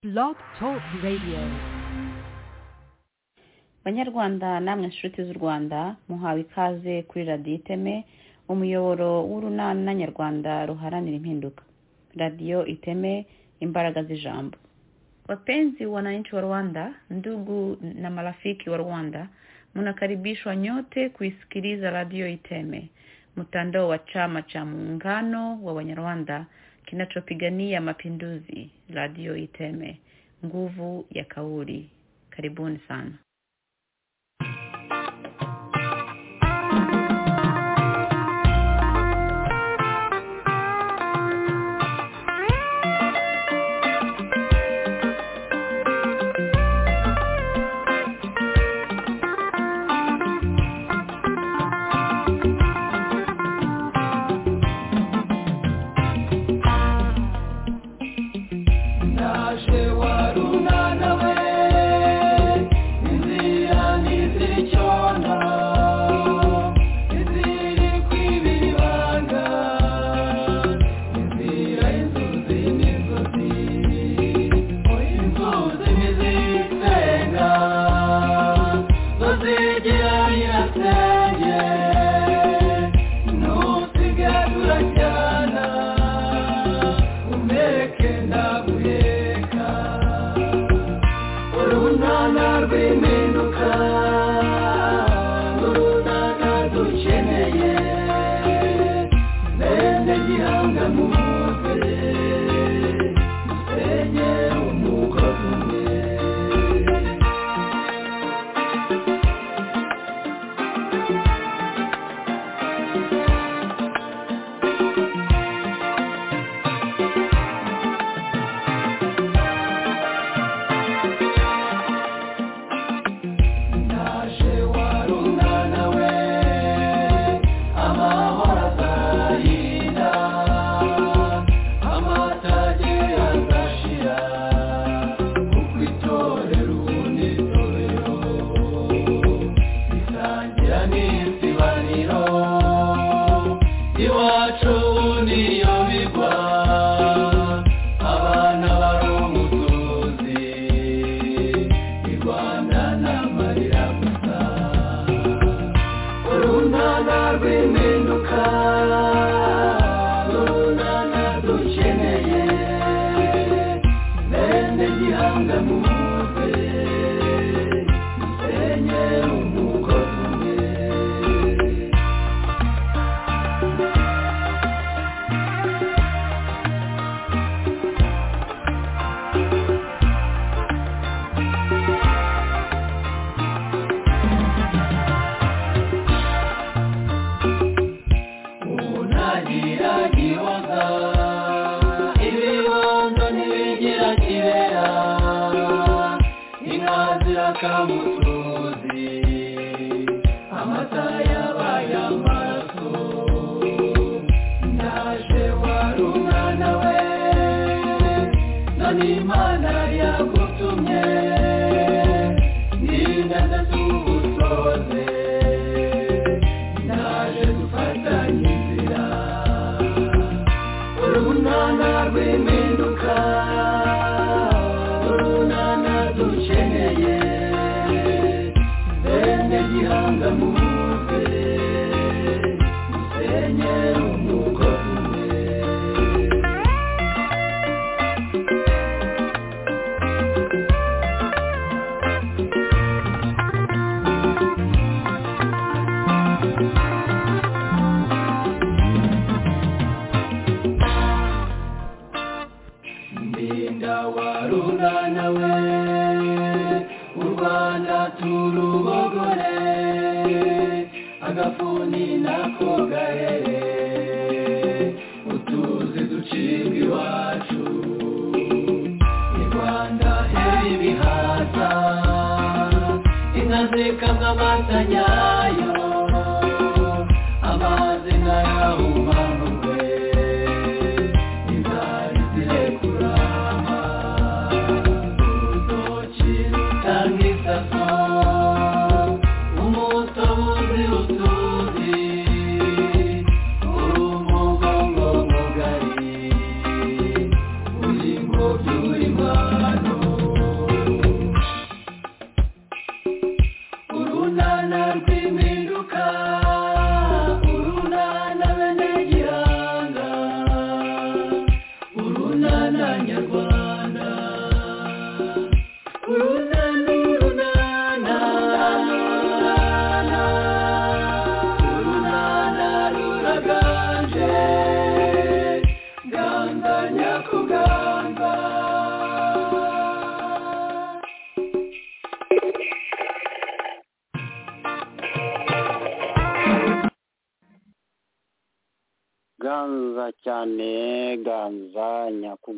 Blog Talk Radio. Banyarwanda namwe nshuti z'u Rwanda muhawe ikaze kuri Radio Iteme, umuyoboro w'urunana nyarwanda ruharanira impinduka. Radio Iteme, imbaraga z'ijambo. Wapenzi wananchi wa Rwanda, ndugu na marafiki wa Rwanda, mnakaribishwa nyote kuisikiliza Radio Iteme, mtandao wa chama cha muungano wa Wanyarwanda kinachopigania mapinduzi. Radio Iteme, nguvu ya kauli. Karibuni sana. Uri cyane ganza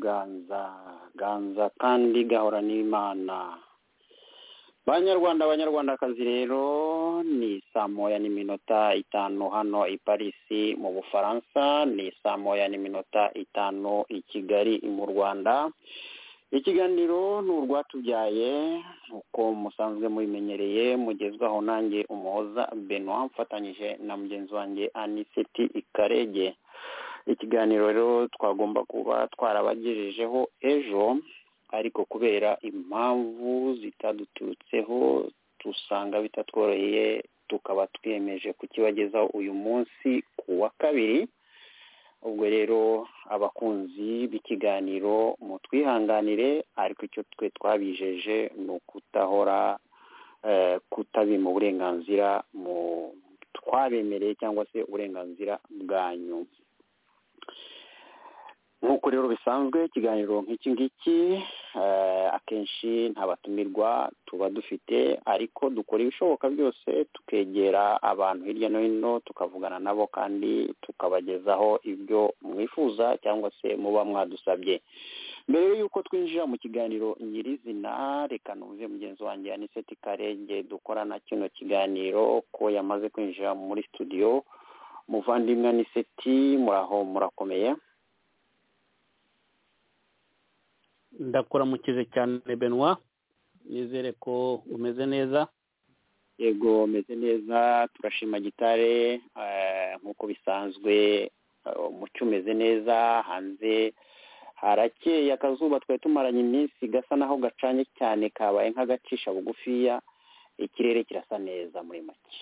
ganza kandi gahora n'Imana. Banyarwandakazi rero ni saa moya n'iminota 5 hano i Paris mu Bufaransa, ni saa moya n'iminota 5 i Kigali mu Rwanda. Ikiganiro ni urwatubyaye uko musanzwe mubimenyereye, mugezwaho nanjye Umuhoza Benoit mfatanyije na mugenzi wanjye Aniseti Ikarege. Ikiganiro rero twagomba kuba twarabagejejeho ejo, ariko kubera impamvu zitaduturutseho tusanga bitatworoheye, tukaba twiyemeje kukibagezaho uyu munsi ku wa kabiri. Ubwo rero abakunzi b'ikiganiro mutwihanganire, ariko icyo twe twabijeje ni ukutahora kutabima uburenganzira mu twabemereye cyangwa se uburenganzira bwanyu. Nk'uko rero bisanzwe ikiganiro nk'iki ngiki akenshi nta batumirwa tuba dufite, ariko dukora ibishoboka byose tukegera abantu hirya no hino tukavugana nabo kandi tukabagezaho ibyo mwifuza cyangwa se muba mwadusabye. Mbere y'uko twinjira mu kiganiro nyirizina, reka nuze mugenzi wanjye Aniseti Karenge dukorana kino kiganiro ko yamaze kwinjira muri studio. Muvandimwe Aniseti, muraho murakomeye? Ndakuramukije cyane Benoit, nizere ko umeze neza. Yego meze neza, turashima gitare nk'uko bisanzwe. Umucyo umeze neza, hanze harakeye, akazuba twari tumaranye iminsi gasa naho gacanye cyane, kabaye nk'agacisha bugufiya, ikirere kirasa neza muri make.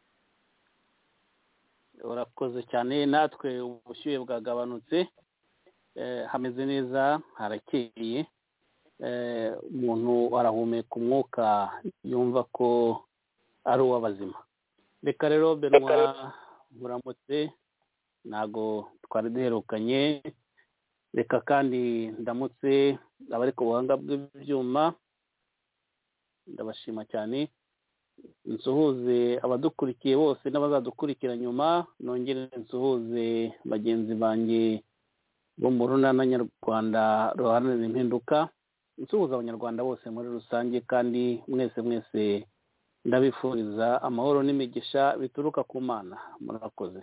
Urakoze cyane, natwe ubushyuhe bwagabanutse, hameze neza, harakeye, umuntu arahumeka umwuka yumva ko ari uw'abazima. Reka rero Benoit muramutse, ntago twari duherukanye. Reka kandi ndamutse abari ku buhanga bw'ibyuma, ndabashima cyane. Nsuhuze abadukurikiye bose n'abazadukurikira nyuma, nongere nsuhuze bagenzi banjye bo mu runana nyarwanda ruharanira impinduka, nsuhuza abanyarwanda bose muri rusange, kandi mwese ndabifuriza amahoro n'imigisha bituruka ku Mana. Murakoze.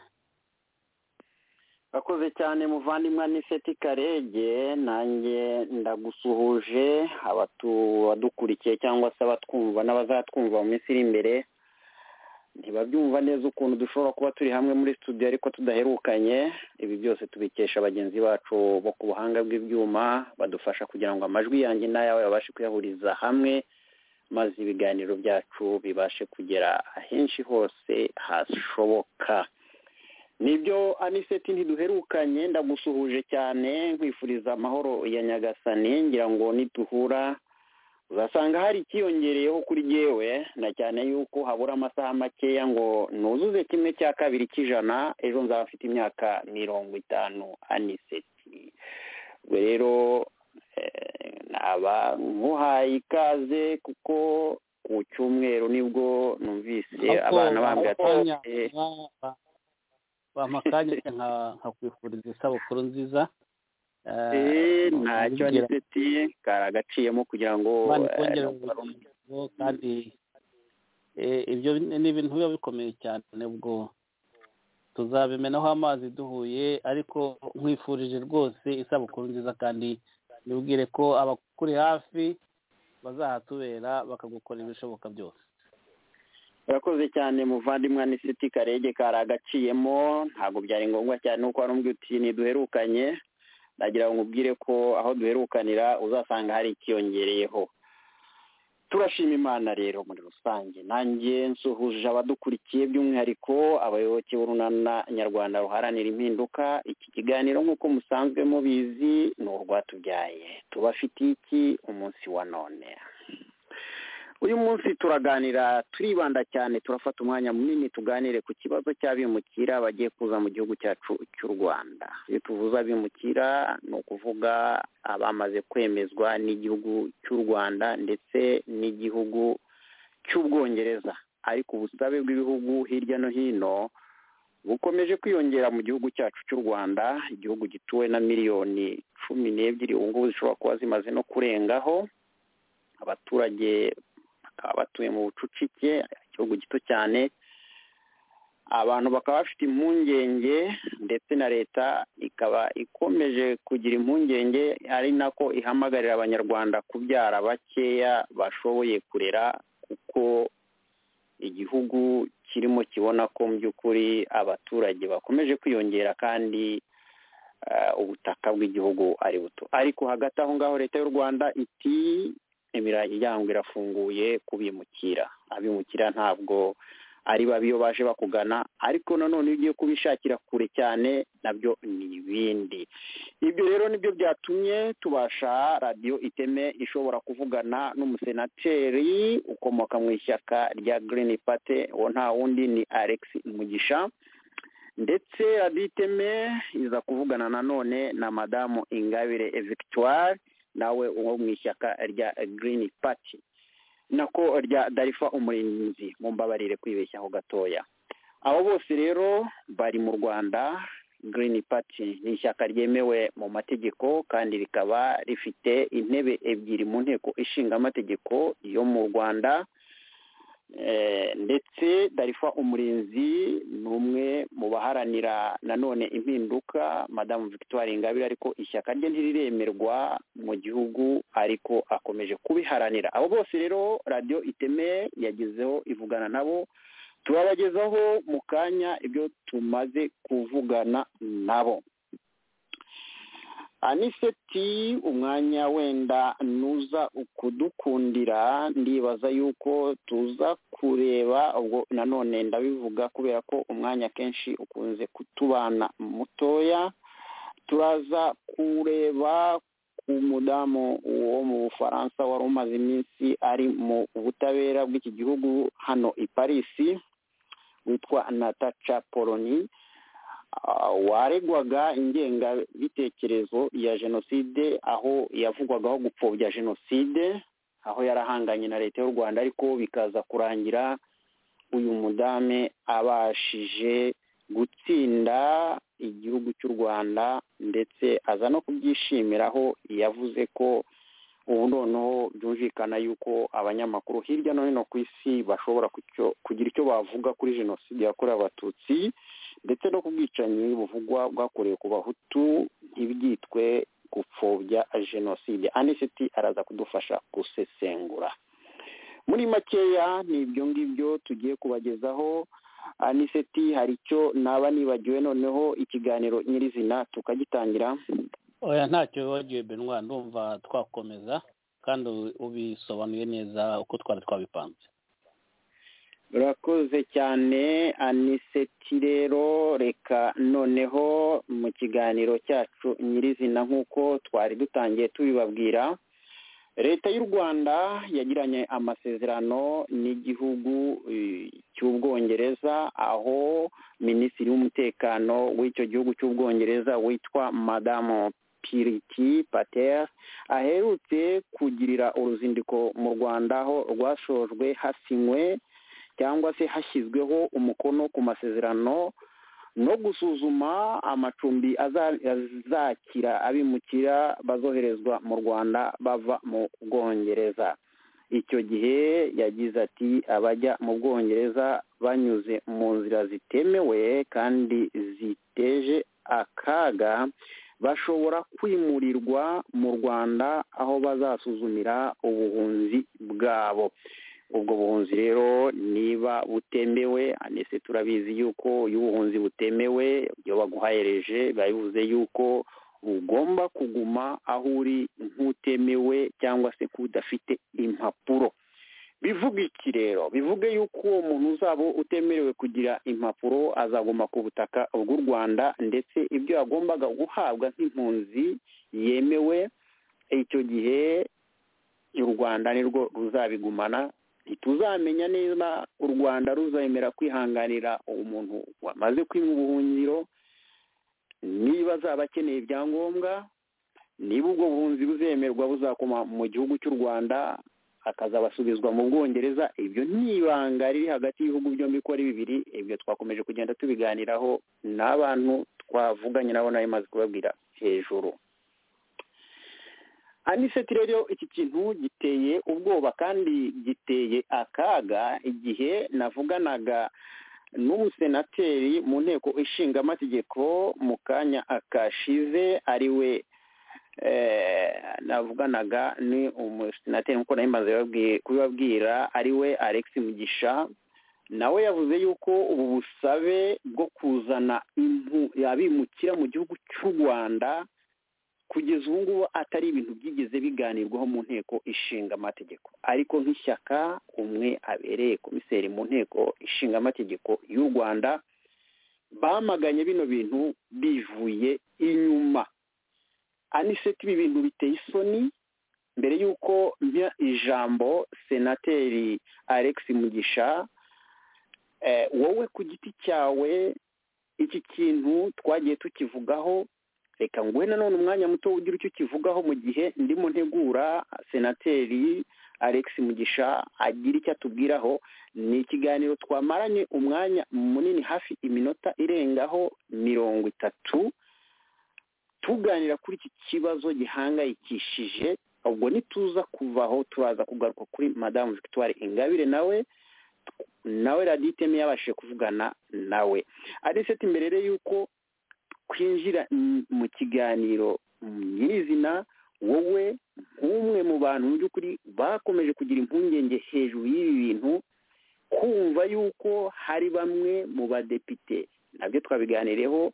Akoze cyane muvandimwe Aniseti Karege, nanjye ndagusuhuje abadukurikiye cyangwa se abatwumva n'abazatwumva mu minsi iri imbere. Ntibabyumva neza ukuntu dushobora kuba turi hamwe muri studio ariko tudaherukanye. Ibi byose tubikesha bagenzi bacu bo ku buhanga bw'ibyuma, badufasha kugira ngo amajwi yanjye n'ayawe babashe kuyahuriza hamwe, maze ibiganiro byacu bibashe kugera ahenshi hose hashoboka. Nibyo Aniseti, ntiduherukanye, ndagusuhuje cyane, nkwifuriza amahoro ya Nyagasani. Ngira ngo nituhura uzasanga hari ikiyongereyeho kuri jewe, na cyane yuko habura amasaha makeya ngo nuzuze 1/2 cy'ijana. Ejo nzaba mfite imyaka 50. Aniseti, rero naba nkuhaye ikaze, kuko ku cyumweru nibwo numvise abana bambwira bamakanya nkakwifuriza isabukuru nziza. Ntacyo Aniseti, karagaciyemo kugira ngo kandi ibyo ni ibintu biba bikomeye cyane, ubwo tuzabimenaho amazi duhuye, ariko nkwifurije rwose isabukuru nziza, kandi nibwire ko abakuri hafi bazahatubera bakagukorera ibishoboka byose. Urakoze cyane muvandimwe Aniseti Karege, karagaciyemo, ntabwo byari ngombwa cyane uko warumbwiye uti ntiduherukanye. Ndagira ngo nkubwire ko aho duherukanira uzasanga hari ikiyongereyeho. Turashima Imana rero muri rusange. Nanjye nsuhuje abadukurikiye, by'umwihariko abayoboke b'urunana nyarwanda ruharanira impinduka. Iki kiganiro nk'uko musanzwe mubizi ni urwatubyaye. Tubafitiye iki umunsi wa none? Uyu munsi turaganira, turibanda cyane, turafata umwanya munini tuganire ku kibazo cy'abimukira bagiye kuza mu gihugu cyacu cy'u Rwanda. Iyo tuvuze abimukira ni ukuvuga abamaze kwemezwa n'igihugu cy'u Rwanda ndetse n'igihugu cy'Ubwongereza, ariko ubusabe bw'ibihugu hirya no hino bukomeje kwiyongera mu gihugu cyacu cy'u Rwanda, igihugu gituwe na miliyoni 12 ubu ngubu zishobora kuba zimaze no kurengaho. Abaturage bakaba batuye mu bucucike, igihugu gito cyane, abantu bakaba bafite impungenge ndetse na leta ikaba ikomeje kugira impungenge, ari nako ihamagarira abanyarwanda kubyara bakeya bashoboye kurera, kuko igihugu kirimo kibona ko mu by'ukuri abaturage bakomeje kwiyongera kandi ubutaka bw'igihugu ari buto. Ariko hagati aho ngaho leta y'u Rwanda iti imiryango irafunguye kubimukira. Abimukira ntabwo ari babi iyo baje bakugana, ariko nanone iyo ugiye kubishakira kure cyane nabyo ni ibindi. Ibyo rero nibyo byatumye tubasha radiyo Iteme ishobora kuvugana n'umusenateri ukomoka mu ishyaka rya Green Party, uwo nta wundi ni Alex Mugisha, ndetse radiyo Iteme iza kuvugana nanone na madamu Ingabire Victoire, nawe uwo mu ishyaka rya Green Party, nako rya Darifa Umurinzi, mumbabarire kwibeshyaho gatoya. Abo bose rero bari mu Rwanda. Green Party ni ishyaka ryemewe mu mategeko kandi rikaba rifite intebe ebyiri mu nteko ishinga amategeko yo mu Rwanda, ndetse Darifa Umurinzi ni umwe mu baharanira nanone impinduka, madamu Victoire Ingabire, ariko ishyaka rye ntiriremerwa mu gihugu ariko akomeje kubiharanira. Abo bose rero radiyo Iteme yagezeho ivugana nabo, turabagezaho mu kanya ibyo tumaze kuvugana nabo. Aniseti, umwanya wenda nuza kudukundira, ndibaza yuko tuza kureba, ubwo nanone ndabivuga kubera ko umwanya kenshi ukunze kutubana mutoya, turaza kureba umudamu wo mu Bufaransa wari umaze iminsi ari mu butabera bw'iki gihugu hano i Paris, witwa Natacha Polony, waregwaga ingengabitekerezo ya jenoside, aho yavugwagaho gupfobya jenoside, aho yarahanganye na leta y'u Rwanda, ariko bikaza kurangira uyu mudame abashije gutsinda igihugu cy'u Rwanda, ndetse aza no kubyishimiraho. Yavuze ko ubu noneho byumvikana yuko abanyamakuru hirya no hino ku isi bashobora kugira icyo bavuga kuri jenoside yakorewe Abatutsi, ndetse no ku bwicanyi buvugwa bwakorewe ku Bahutu, ntibyitwe gupfobya jenoside. Aniseti araza kudufasha gusesengura. Muri makeya ni ibyo ngibyo tugiye kubagezaho. Aniseti, hari icyo naba nibagiwe noneho ikiganiro nyirizina tukagitangira? Oya, ntacyo wagiye Benwa, ndumva twakomeza kandi ubisobanuye neza uko twari twabipanze. Urakoze cyane Aniseti. Rero reka noneho mu kiganiro cyacu nyirizina nk'uko twari dutangiye tubibabwira, leta y'u Rwanda yagiranye amasezerano n'igihugu cy'Ubwongereza, aho minisitiri w'umutekano w'icyo gihugu cy'Ubwongereza witwa madamu Priti Patel aherutse kugirira uruzinduko mu Rwanda, aho rwashojwe hasinywe cyangwa se hashyizweho umukono ku masezerano no gusuzuma amacumbi azakira abimukira bazoherezwa mu Rwanda bava mu Bwongereza. Icyo gihe yagize ati, abajya mu Bwongereza banyuze mu nzira zitemewe kandi ziteje akaga bashobora kwimurirwa mu Rwanda, aho bazasuzumira ubuhunzi bwabo. Ubwo buhunzi rero niba butemewe, anese turabizi yuko iyo ubuhunzi butemewe, iyo baguhayereje bivuze yuko ugomba kuguma aho uri nk'utemewe cyangwa se kudafite impapuro. Bivuga iki rero? Bivuge yuko uwo muntu uzaba utemerewe kugira impapuro azaguma ku butaka bw'u Rwanda, ndetse ibyo yagombaga guhabwa nk'impunzi yemewe, icyo gihe u Rwanda nirwo ruzabigumana. Ntituzamenya neza u Rwanda ruzemera kwihanganira umuntu wamaze kwima ubuhungiro, niba azaba akeneye ibyangombwa, niba ubwo buhunzi buzemerwa buzakoma mu gihugu cy'u Rwanda, akazabasubizwa mu Bwongereza. Ibyo ni ibanga riri hagati y'ibihugu byombi ko ari bibiri. Ibyo twakomeje kugenda tubiganiraho n'abantu twavuganye nabo nayo maze kubabwira hejuru. Aniseti rero iki kintu giteye ubwoba kandi giteye akaga igihe navuganaga n'umusenateri mu nteko ishinga amategeko mu kanya akashize ari we navuganaga ni umusenateri nkuko nayo maze kubibabwira ari we Alex Mugisha. Nawe yavuze yuko ubu busabe bwo kuzana abimukira mu gihugu cy'u Rwanda kugeza ubu ngubu atari ibintu byigeze biganirwaho mu nteko ishinga amategeko, ariko nk'ishyaka umwe abereye komiseri mu nteko ishinga amategeko y'u Rwanda bamaganye bino bintu bivuye inyuma. Aniseti ibi bintu biteye isoni. Mbere y'uko mpa ijambo senateri Alex Mugisha, wowe ku giti cyawe iki kintu twagiye tukivugaho, reka nguhe nanone umwanya muto ugira icyo kivugaho mu gihe ndimo ntegura senateri Alex Mugisha agira icyo atubwiraho. Ni ikiganiro twamaranye umwanya munini hafi iminota irengaho 30 tuganira kuri iki kibazo gihangayikishije. Ubwo nituza kuvaho turaza kugaruka kuri Madame Victoire Ingabire nawe raditeme yabashije kuvugana nawe. Ariseti imbere yuko kwinjira mu kiganiro nyirizina, wowe nk'umwe mu bantu mu by'ukuri bakomeje kugira impungenge hejuru y'ibi bintu, kumva yuko hari bamwe mu badepite, nabyo twabiganireho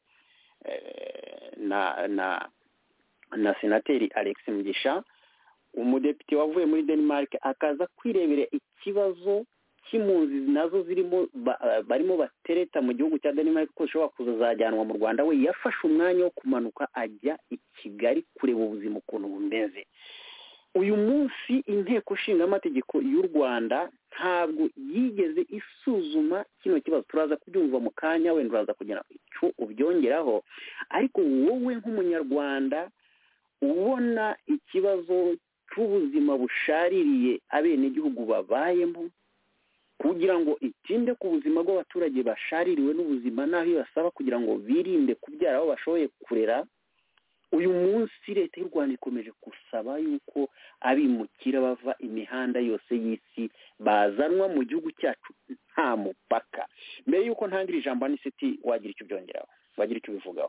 na senateri Alex Mugisha, umudepite wavuye muri Denmark akaza kwirebera ikibazo cy'impunzi nazo barimo batereta mu gihugu cya Denmark ko ushobora kuzajyanwa mu Rwanda. We yafashe umwanya wo kumanuka ajya i Kigali kureba ubuzima ukuntu bumeze. Uyu munsi inteko ishinga amategeko y'u Rwanda ntabwo yigeze isuzuma kino kibazo. Turaza kubyumva mu kanya, wenda uraza kugira icyo ubyongeraho, ariko wowe nk'umunyarwanda ubona ikibazo cy'ubuzima bushaririye abenegihugu babayemo, kugira ngo itinde ku buzima bw'abaturage bashaririwe n'ubuzima n'aho ibasaba kugira ngo birinde kubyara aho bashoboye kurera, uyu munsi leta y'u Rwanda ikomeje gusaba yuko abimukira bava imihanda yose y'isi bazanwa mu gihugu cyacu nta mupaka. Mbere y'uko ntangira ijambo Aniseti, wagira icyo byongeraho, wagira icyo bivugaho?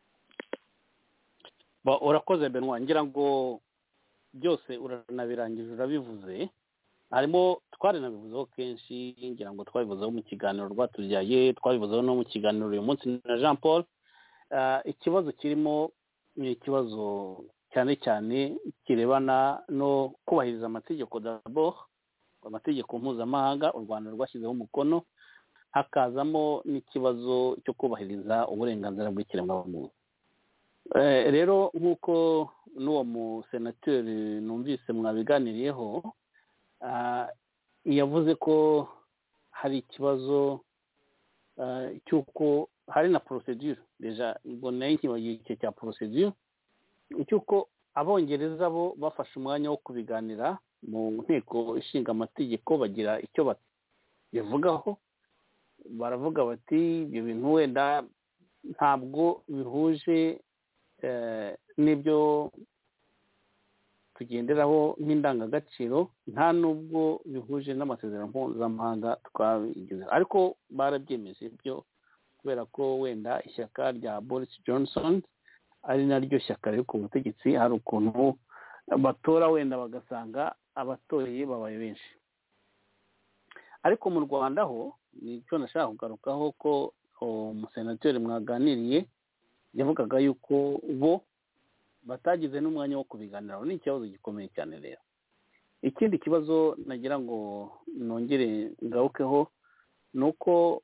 Urakoze Benoit, ngira ngo byose uranabirangije urabivuze. Harimo twaranabivuzeho kenshi, ngira ngo twabivuzeho mu kiganiro rwatubyaye, twabivuzeho no mu kiganiro uyu munsi na Jean Paul. Ikibazo kirimo ni ikibazo cyane cyane kirebana no kubahiriza amategeko d'abord, amategeko mpuzamahanga u Rwanda rwashyizeho umukono, hakazamo n'ikibazo cyo kubahiriza uburenganzira bw'ikiremwamuntu. Rero nk'uko n'uwo musenateri numvise mwabiganiriyeho, yavuze ko hari ikibazo cy'uko hari na procedure deja iboneye ikibazo cya procedure cy'uko abongereza bo bafashe umwanya wo kubiganira mu nteko ishinga amategeko, bagira icyo bivugaho. Baravuga bati ibyo bintu wenda ntabwo bihuje n'ibyo tugenderaho nk'indangagaciro, nta nubwo bihuje n'amasezerano mpuzamahanga twabigize, ariko barabyemeje byo kubera ko wenda ishyaka rya Boris Johnson ari naryo shyaka riri ku butegetsi, hari ukuntu batora wenda bagasanga abatoye babaye benshi. Ariko mu Rwanda ho nicyo nashaka kugarukaho, ko umusenateri mwaganiriye yavugaga yuko bo batagize n'umwanya wo kubiganiraho. Ni ikibazo gikomeye cyane. Rero ikindi kibazo nagira ngo nongere ngarukeho ni uko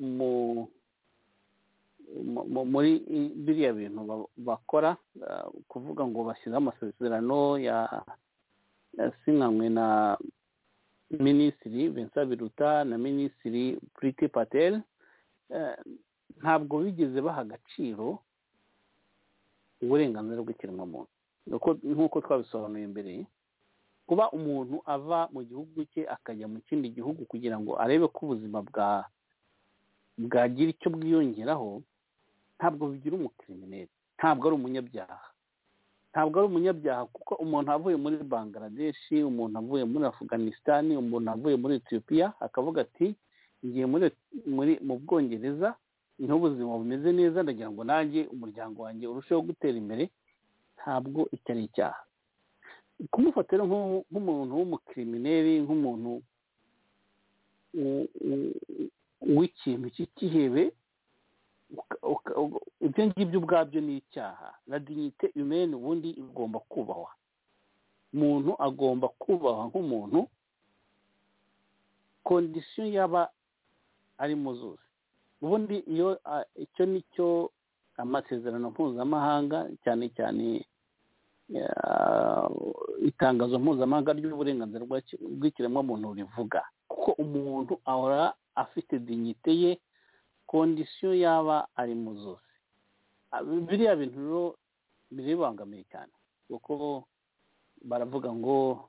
muri biriya bintu bakora, kuvuga ngo bashyizeho amasezerano yasinyanywe na Minisitiri Vincent Biruta na Minisitiri Priti Patel, ntabwo bigeze baha agaciro uburenganzira bw'ikiremwamuntu. Nk'uko twabisobanuye mbere, kuba umuntu ava mu gihugu cye akajya mu kindi gihugu kugira ngo arebe ko ubuzima bwagira icyo bwiyongeraho, ntabwo bigira umukrimineri, ntabwo ari umunyabyaha, ntabwo ari umunyabyaha, kuko umuntu avuye muri Bangladesh, umuntu avuye muri Afghanistan, umuntu avuye muri Ethiopia akavuga ati ngiye mu Bwongereza niho ubuzima bumeze neza, ndagira ngo nanjye umuryango wanjye urusheho gutera imbere, ntabwo icyo ari icyaha. Kumufatira nk'umuntu w'umukrimineri, nk'umuntu w'ikintu cy'ikihebe, ibyo ngibyo ubwabyo ni icyaha. La dignité humaine ubundi igomba kubahwa, umuntu agomba kubahwa nk'umuntu, kondisiyo yaba arimo zose. Ubundi iyo icyo nicyo amasezerano mpuzamahanga, cyane cyane itangazo mpuzamahanga ry'uburenganzira bw'ikiremwamuntu rivuga, kuko umuntu ahora afite dignité ye, kondisiyo yaba arimo zose. Biriya bintu rero biribangamiye cyane, kuko baravuga ngo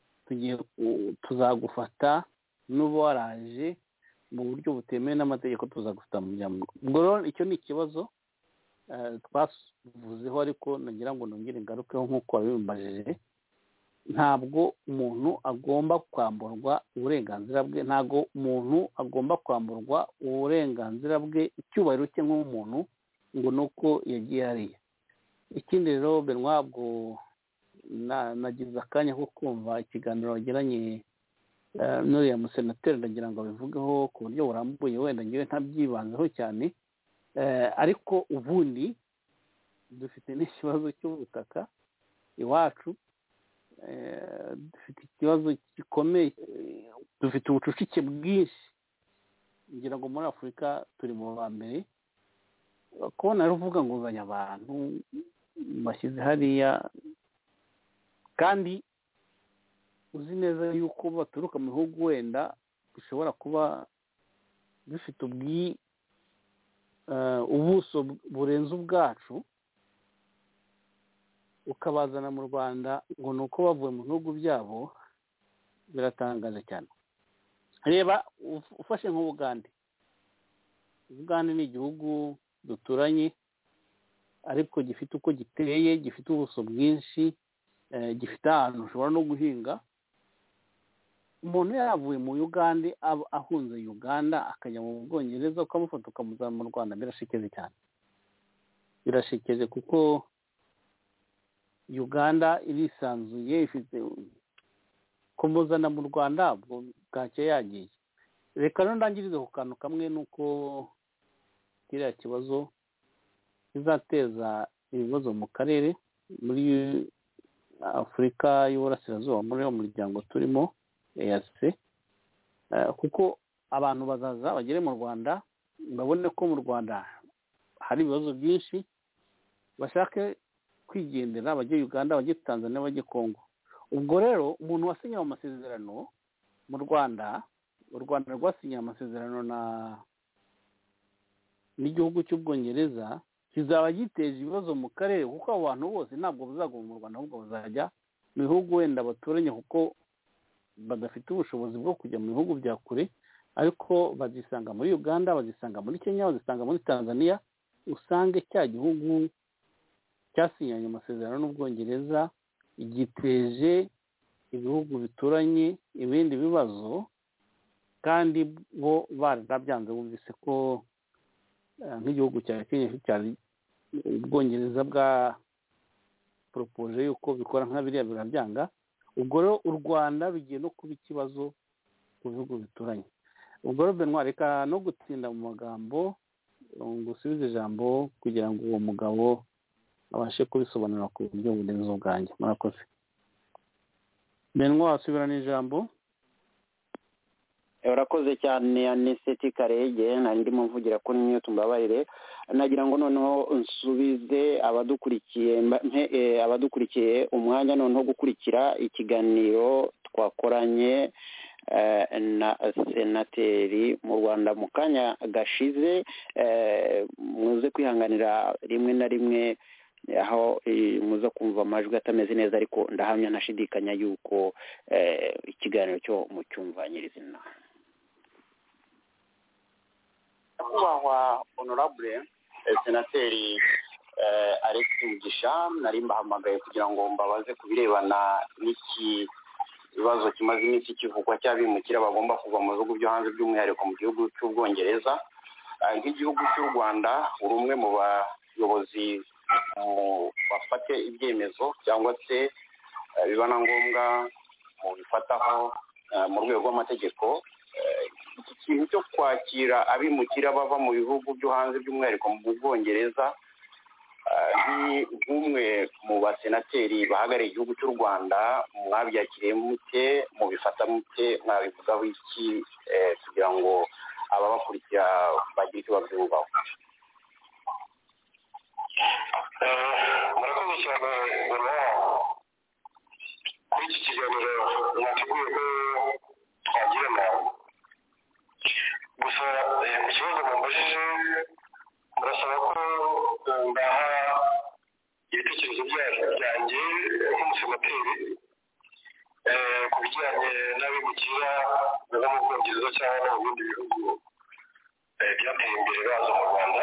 tuzagufata n'uba waraje mu buryo butemewe n'amategeko, tuzagufata mu muryango. Ubwo rero icyo ni ikibazo twavuzeho, ariko nagira ngo nongere ngarukeho nk'uko wabimbajije. Ntabwo umuntu agomba kwamburwa uburenganzira bwe, ntabwo umuntu agomba kwamburwa uburenganzira bwe, icyubahiro cye nk'umuntu, ngo ni uko yagiye hariya. Ikindi rero ntabwo nagize akanya ko kumva ikiganiro wagiranye n'uriya musenateri, ndagira ngo abivugeho ku buryo burambuye, wenda ngewe ntabyibanzeho cyane, ariko ubundi dufite n'ikibazo cy'ubutaka iwacu, dufite ikibazo gikomeye, dufite ubucucike bwinshi, ngira ngo muri Afurika turi mu ba mbere. Kubona rero uvuga ngo uzanye abantu bashyize hariya, kandi uzi neza yuko baturuka mu bihugu wenda bishobora kuba bifite ubuso burenze ubwacu, ukabazana mu Rwanda ngo ni uko bavuye mu bihugu byabo, biratangaje cyane. Reba ufashe nk'Ubugande. Ubugande ni igihugu duturanye, ariko gifite uko giteye, gifite ubuso bwinshi, gifite ahantu ushobora no guhinga. Umuntu yavuye mu Uganda, ahunze Uganda akajya mu Bwongereza, ukamufata ukamuzana mu Rwanda, birashekeje cyane, birashekeje, kuko Uganda irisanzuye, ifite kumuzana mu Rwanda bwacye yagiye. Reka rero ndangirize ku kantu kamwe, nuko kiriya kibazo kizateza ibibazo mu karere, muri Afurika y'Uburasirazuba, muri uwo muryango turimo EAC, kuko abantu bazaza bagere mu Rwanda, babone ko mu Rwanda hari ibibazo byinshi, bashake kwigendera, bajye Uganda, bajye Tanzania, bajye Congo. Ubwo rero umuntu wasinye amasezerano mu Rwanda, u Rwanda rwasinye amasezerano n'igihugu cy'Ubwongereza, kizaba giteje ibibazo mu karere, kuko abo bantu bose ntabwo bazaguma mu Rwanda, ahubwo bazajya mu bihugu wenda baturanye, kuko badafite ubushobozi bwo kujya mu bihugu bya kure, ariko bazisanga muri Uganda, bazisanga muri Kenya, bazisanga muri Tanzania. Usange cya gihugu cyasinyanye amasezerano n'Ubwongereza giteje ibihugu bituranye ibindi bibazo, kandi bo barabyanze. Bumvise ko nk'igihugu cya Kenya cyari Ubwongereza bwa propoje yuko bikora nka biriya, birabyanga. Ubwo rero u Rwanda bigiye no kuba ikibazo ku bihugu bituranye. Ubwo rero Benoit, reka no gutsinda mu magambo, ngusubize ijambo kugira ngo uwo mugabo abashe kubisobanura ku buryo burenze ubwanjye. Murakoze. Benoit, asubirana ijambo. Urakoze cyane Aniseti Karege, nari ndimo mvugira kuri mwe, tumbabarire. Nagira ngo noneho nsubize abadukurikiye umwanya noneho gukurikira ikiganiro twakoranye na senateri mu Rwanda mu kanya gashize. Muze kwihanganira rimwe na rimwe aho muza kumva amajwi atameze neza ariko ndahamya ntashidikanya yuko ikiganiro cyo mu cyumva nyirizina. Nyakubahwa honorable senateri Alex Mugisha, nari mbahamagaye kugira ngo mbabaze ku birebana n'iki ibibazo kimaze iminsi kivugwa cy'abimukira bagomba kuva mu bihugu byo hanze by'umwihariko mu gihugu cy'Ubwongereza. Nk'igihugu cy'u Rwanda uri umwe mu bayobozi bafate ibyemezo cyangwa se biba na ngombwa mu bifataho mu rwego rw'amategeko, iki kintu cyo kwakira abimukira bava mu bihugu byo hanze by'umwihariko mu Bwongereza, nk'umwe mu basenateri bahagarariye igihugu cy'u Rwanda, mwabyakiriye mute, mubifata mute, mwabivugaho iki kugira ngo ababakurikira bagire icyo babyumvaho? murakoze cyane kuri iki kiganiro mwateguye ko twagirana. Gusa ku kibazo mumbajije murasaba ko mbaha ibitekerezo byanjye nk'umusenateri ku bijyanye n'abimukira bava mu Bwongereza cyangwa no mu bindi bihugu byateye imbere baza mu Rwanda.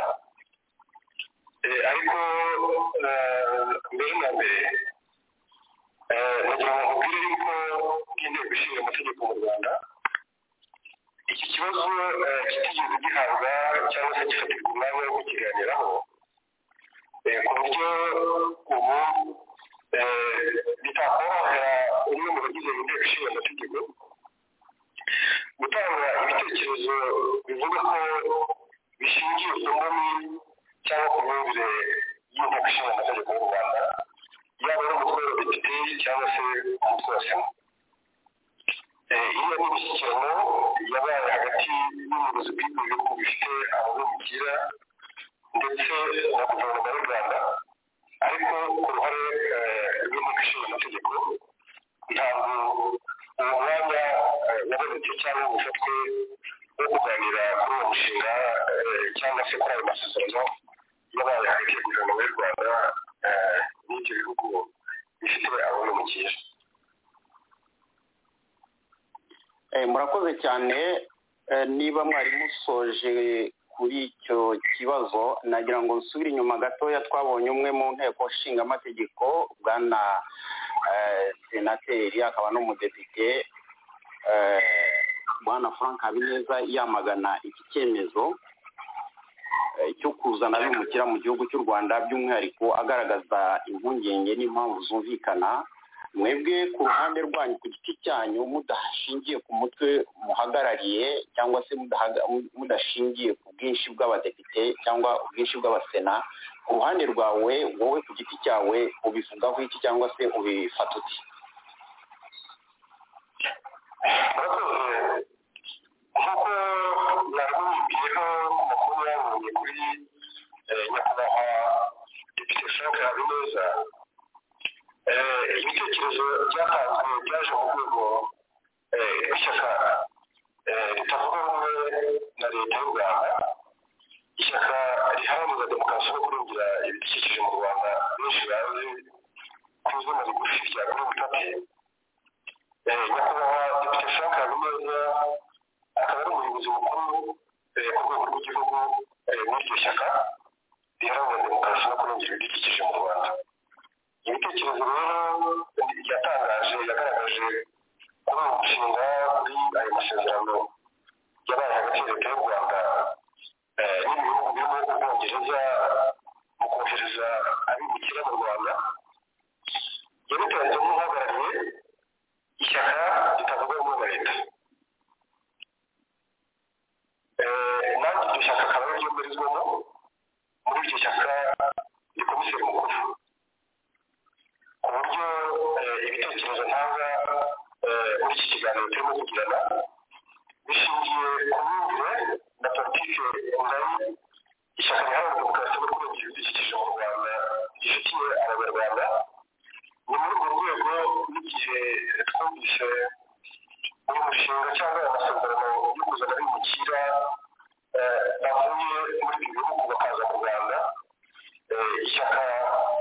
Ariko mbere na mbere nagira ngo nkubwire yuko bw'inteko ishinga amategeko mu Rwanda iki kibazo kitigeze gihabwa cyangwa se gifatirwa umwanya wo kukiganiraho, ku buryo ubu bitakorohera umwe mu bagize inteko ishinga amategeko gutanga ibitekerezo bivuga ko bishingiye ku mboni cyangwa ku myumvire y'inteko ishinga amategeko y'u Rwanda, yaba ari umutwe w'abadepite cyangwa se umutwe wa sena. Iyo ni imishyikirano yabaye hagati y'ubuyobozi bw'ibihugu bifite abimukira ndetse na guverinoma y'u Rwanda, ariko ku ruhare rw'inteko ishinga amategeko ntabwo uwo mwanya wabonetse cyangwa ngo ufatwe wo kuganira kuri uwo mushinga cyangwa se kuri ayo masezerano yabaye hagati ya guverinoma y'u Rwanda n'ibyo bihugu bifite abimukira. Murakoze cyane. Niba mwari musoje kuri icyo kibazo, nagira ngo nsubire inyuma gatoya. Twabonye umwe mu nteko nshinga amategeko bwana senateri akaba n'umudepite bwana Frank Habineza yamagana iki cyemezo cyo kuzana abimukira mu gihugu cy'u Rwanda, by'umwihariko agaragaza impungenge n'impamvu zumvikana. Mwebwe ku ruhande rwanyu ku giti cyanyu, mudashingiye ku mutwe muhagarariye cyangwa se mudashingiye ku bwinshi bw'abadepite cyangwa ubwinshi bw'abasena, ku ruhande rwawe wowe ku giti cyawe ubivugaho iki cyangwa se ubifata uti? nk'uko narwumviyeho ku makuru yabonye kuri nyakubahwa depite Frank Habineza, ibitekerezo byatanzwe byaje mu rwego rw'ishyaka ritavuga rumwe na leta y'u Rwanda, ishyaka riharanira demokarasi no kurengera ibidukikije mu Rwanda benshi bazi ku izina rigufi rya Green Party. Nyakubahwa depite Frank Habineza akaba ari umuyobozi mukuru ku rwego rw'igihugu muri iryo shyaka riharanira demokarasi no kurengera ibidukikije mu Rwanda. Ibitekerezo rero yatangaje yagaragaje kuri uwo mushinga kuri ayo masezerano yabaye hagati ya leta y'u Rwanda n'ibihugu birimo Ubwongereza mu kohereza abimukira mu Rwanda, yabitanze nk'uhagarariye ishyaka ritavuga rumwe na leta. Nanjye iryo shyaka akaba ari ryo mbarizwamo. Muri iryo shyaka ni komiseri mukuru, ku buryo ibitekerezo ntanga muri iki kiganiro turimo kugirana bishingiye ku myumvire na politiki ngari ishyaka riharanira demokarasi no kurengera ibidukikije mu Rwanda rifitiye abanyarwanda. Ni muri urwo rwego n'igihe twumvise uyu mushinga cyangwa amasezerano yo kuzana abimukira bavuye muri ibi bihugu bakaza mu Rwanda, ishyaka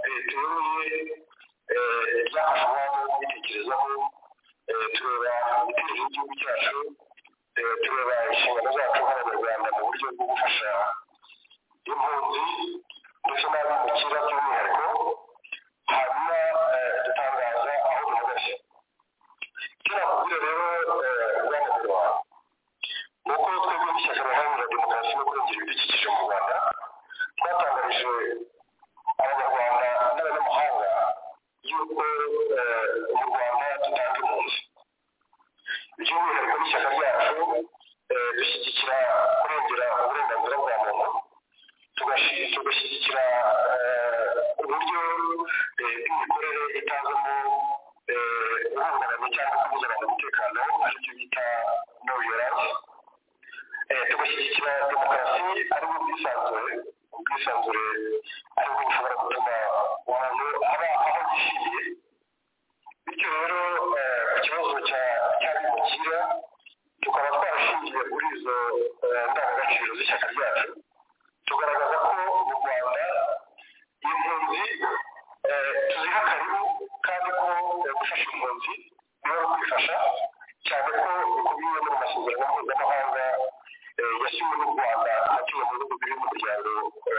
tuyoboye byafasha abantu kubitekerezaho tureba imiterere y'igihugu cyacu tureba inshingano zacu nk'abanyarwanda mu buryo bwo gufasha impunzi ndetse n'abimukira by'umwihariko hanyuma dutangaza aho duhagaze icyo nakubwira rero rwanda ni uko twebwe nk'ishyaka riharanira demokarasi no kurengera ibidukikije mu rwanda twatangarije abanyarwanda n'abanyamahanga yuko mu rwanda dutanga impunzi by'umwihariko n'ishyaka ryacu dushyigikira kurengera uburenganzira bwa muntu tugashyigikira uburyo bw'imikorere itazamo guhungabanya cyangwa kubuzanya umutekano aribyo bita no violence tugashyigikira demokarasi ari mu ubwisanzure aribwo bushobora gutuma umuntu aba aho yishimiye bityo rero ku kibazo cy'abimukira tukaba twarashingiye kuri izo ndangagaciro z'ishyaka ryacu tugaragaza ko mu rwanda impunzi tuziha karibu kandi ko gufasha impunzi biba ari kwifasha cyane ko bikubiye no mu masezerano mpuzamahanga yasinywe n'u rwanda atuye mu bihugu biri mu muryango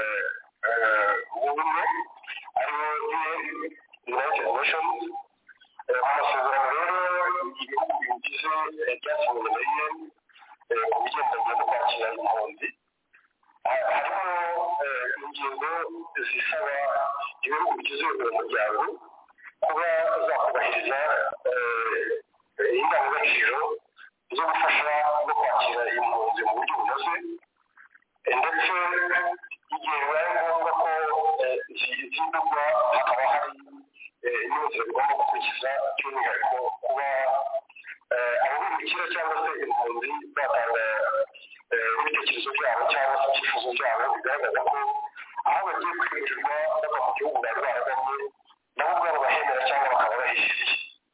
w'ubumwe ariwo United Nations mu masezerano rero ibihugu bigize byasinywe na UN ku bigendanye no kwakira impunzi harimo ingingo zisaba ibihugu bigize uwo muryango kuba zakubahiriza indangagaciro zo gufasha no kwakira impunzi mu buryo bunoze ndetse igihe bibaye ngombwa ko zimurwa hakaba hari n'inzira bigomba gukurikiza by'umwihariko kuba ababimukira cyangwa se impunzi batanga ibitekerezo byabo cyangwa se ibyifuzo byabo bigaragaza ko aho bagiye kwimurirwa bava mu gihugu bari baragamye nabo ubwabo bahemera cyangwa bakaba bahishiriye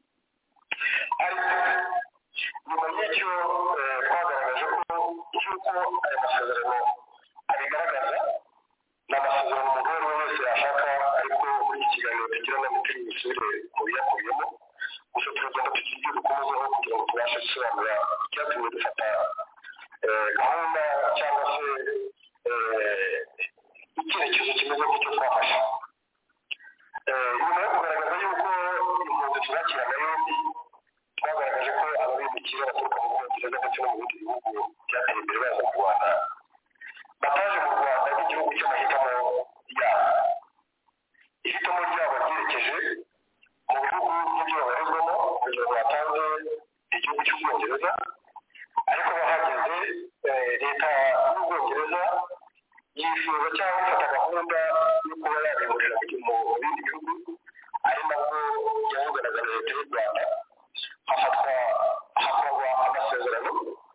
ariko nyuma y'icyo twagaragaje ko nk'uko aya masezerano abigaragaza ni amasezerano umuntu uwo ari we wese yashaka ariko muri iki kiganiro tugira na mitiri bisubire mu biyakubiyemo gusa turagenda tugira ibyo dukomezaho kugira ngo tubashe gusobanura icyatumye dufata gahunda cyangwa se icyerekezo kimeze nk'icyo twafashe nyuma yo kugaragaza yuko impunzi tuzakira na yombi twagaragaje ko ababimukira baturuka mu bwongereza ndetse no mu bindi bihugu byateye imbere baza mu rwanda bataje mu rwanda nk'igihugu cy'amahitamo yabo ihitamo ryabo ryerekeje mu bihugu nk'ibyo babarizwamo urugero batanze igihugu cy'ubwongereza ariko bahageze leta y'ubwongereza yifuza cyangwa ifata gahunda yo kuba yabimurira mu bindi bihugu ari nabwo yavuganaga na leta y'u rwanda hakorwa amasezerano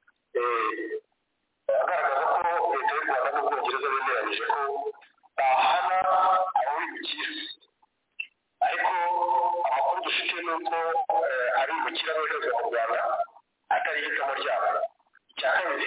agaragaza ko leta y'u rwanda n'ubwongereza bemeranyije ko bahana ababimukira ariko amakuru dufite ni uko abimukira boherezwa mu rwanda atari ihitamo ryabo icya kabiri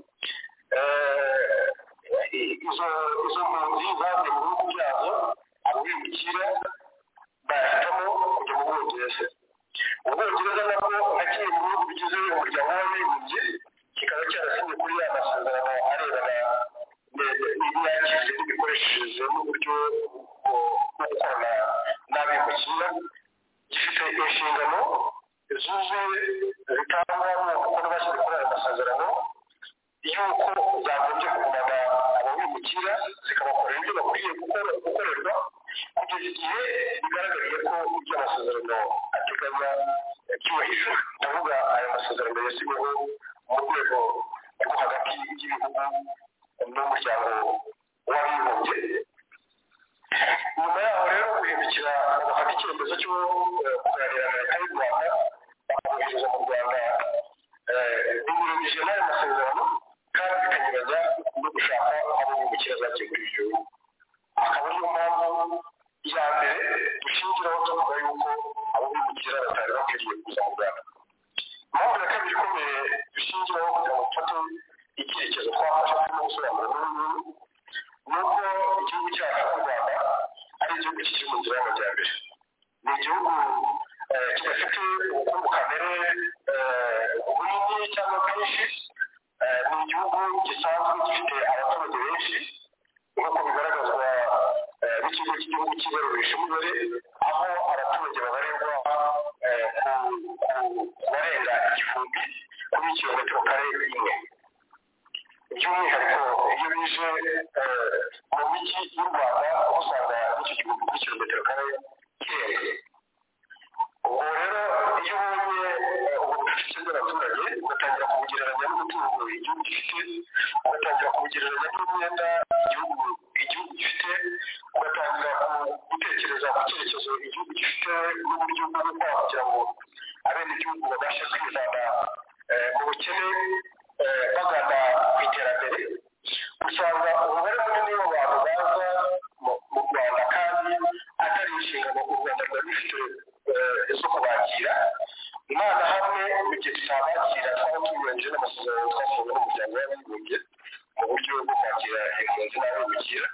izo mpunzi zavuye mu bihugu byabo ababimukira bahitamo kujya mu bwongereza ubwongereza nabwo nka kimwe mu bihugu bigize umuryango w'abibumbye kikaba cyarasinye kuri ya masezerano arebana n'imyakirire n'imikoreshereze n'uburyo bwo gukorana n'abimukira gifite inshingano zuzuye zitangwa n'umukono bashyize kuri ayo masezerano y'uko zagombye kugumana ababimukira zikabakorera ibyo bakwiriye gukorerwa kugeza igihe bigaragariye ko ibyo amasezerano ateganya byubahirijwe ndavuga aya masezerano yasinyweho mu rwego rwo hagati y'ibihugu n'umuryango w'abibumbye nyuma yaho rero guhindukira bagafata icyemezo cyo kuganira na leta y'u rwanda bakabohereza mu rwanda binyuranyije n'ayo masezerano kandi bikanyuranya no gushaka ababimukira zagiye muri ibyo bihugu akaba ariyo mpamvu ya mbere dushingiraho tuvuga yuko ababimukira batari bakwiriye kuza mu rwanda impamvu ya kabiri ikomeye dushingiraho kugira ngo dufate icyerekezo twafashe turimo gusobanura n'ubu ni uko igihugu cyacu cy'u rwanda ari igihugu kiri mu nzira y'amajyambere ni igihugu kidafite ubukungu kamere bunini cyangwa bwinshi ni igihugu gisanzwe gifite abaturage benshi nk'uko bigaragazwa n'ikigo cy'igihugu cy'ibarurishamibare aho abaturage babarirwa ku barenga igihumbi kuri kilometero kare imwe by'umwihariko iyo bije mu mijyi y'u Rwanda usanga n'icyo gihumbi kuri kilometero kare kirenze ubwo rero iyo ubonye ubwo bucucike bw'abaturage ugatangira kubugereranya n'umutungo igihugu gifite ugatangira kubugereranya n'imyenda igihugu gifite ugatangira gutekereza ku cyerekezo igihugu gifite n'uburyo bwo gukora kugira ngo abenegihugu babashe kwivana mu bukene bagana ku iterambere usanga umubare munini w'abantu baza mu Rwanda kandi atari inshingano u Rwanda rwari rufite zo kubakira imana hamwe mu gihe tutabakira twaba tunyuranyije n'amasezerano twasinywe n'umuryango w'abibumbye mu buryo bwo kwakira impunzi n'abimukira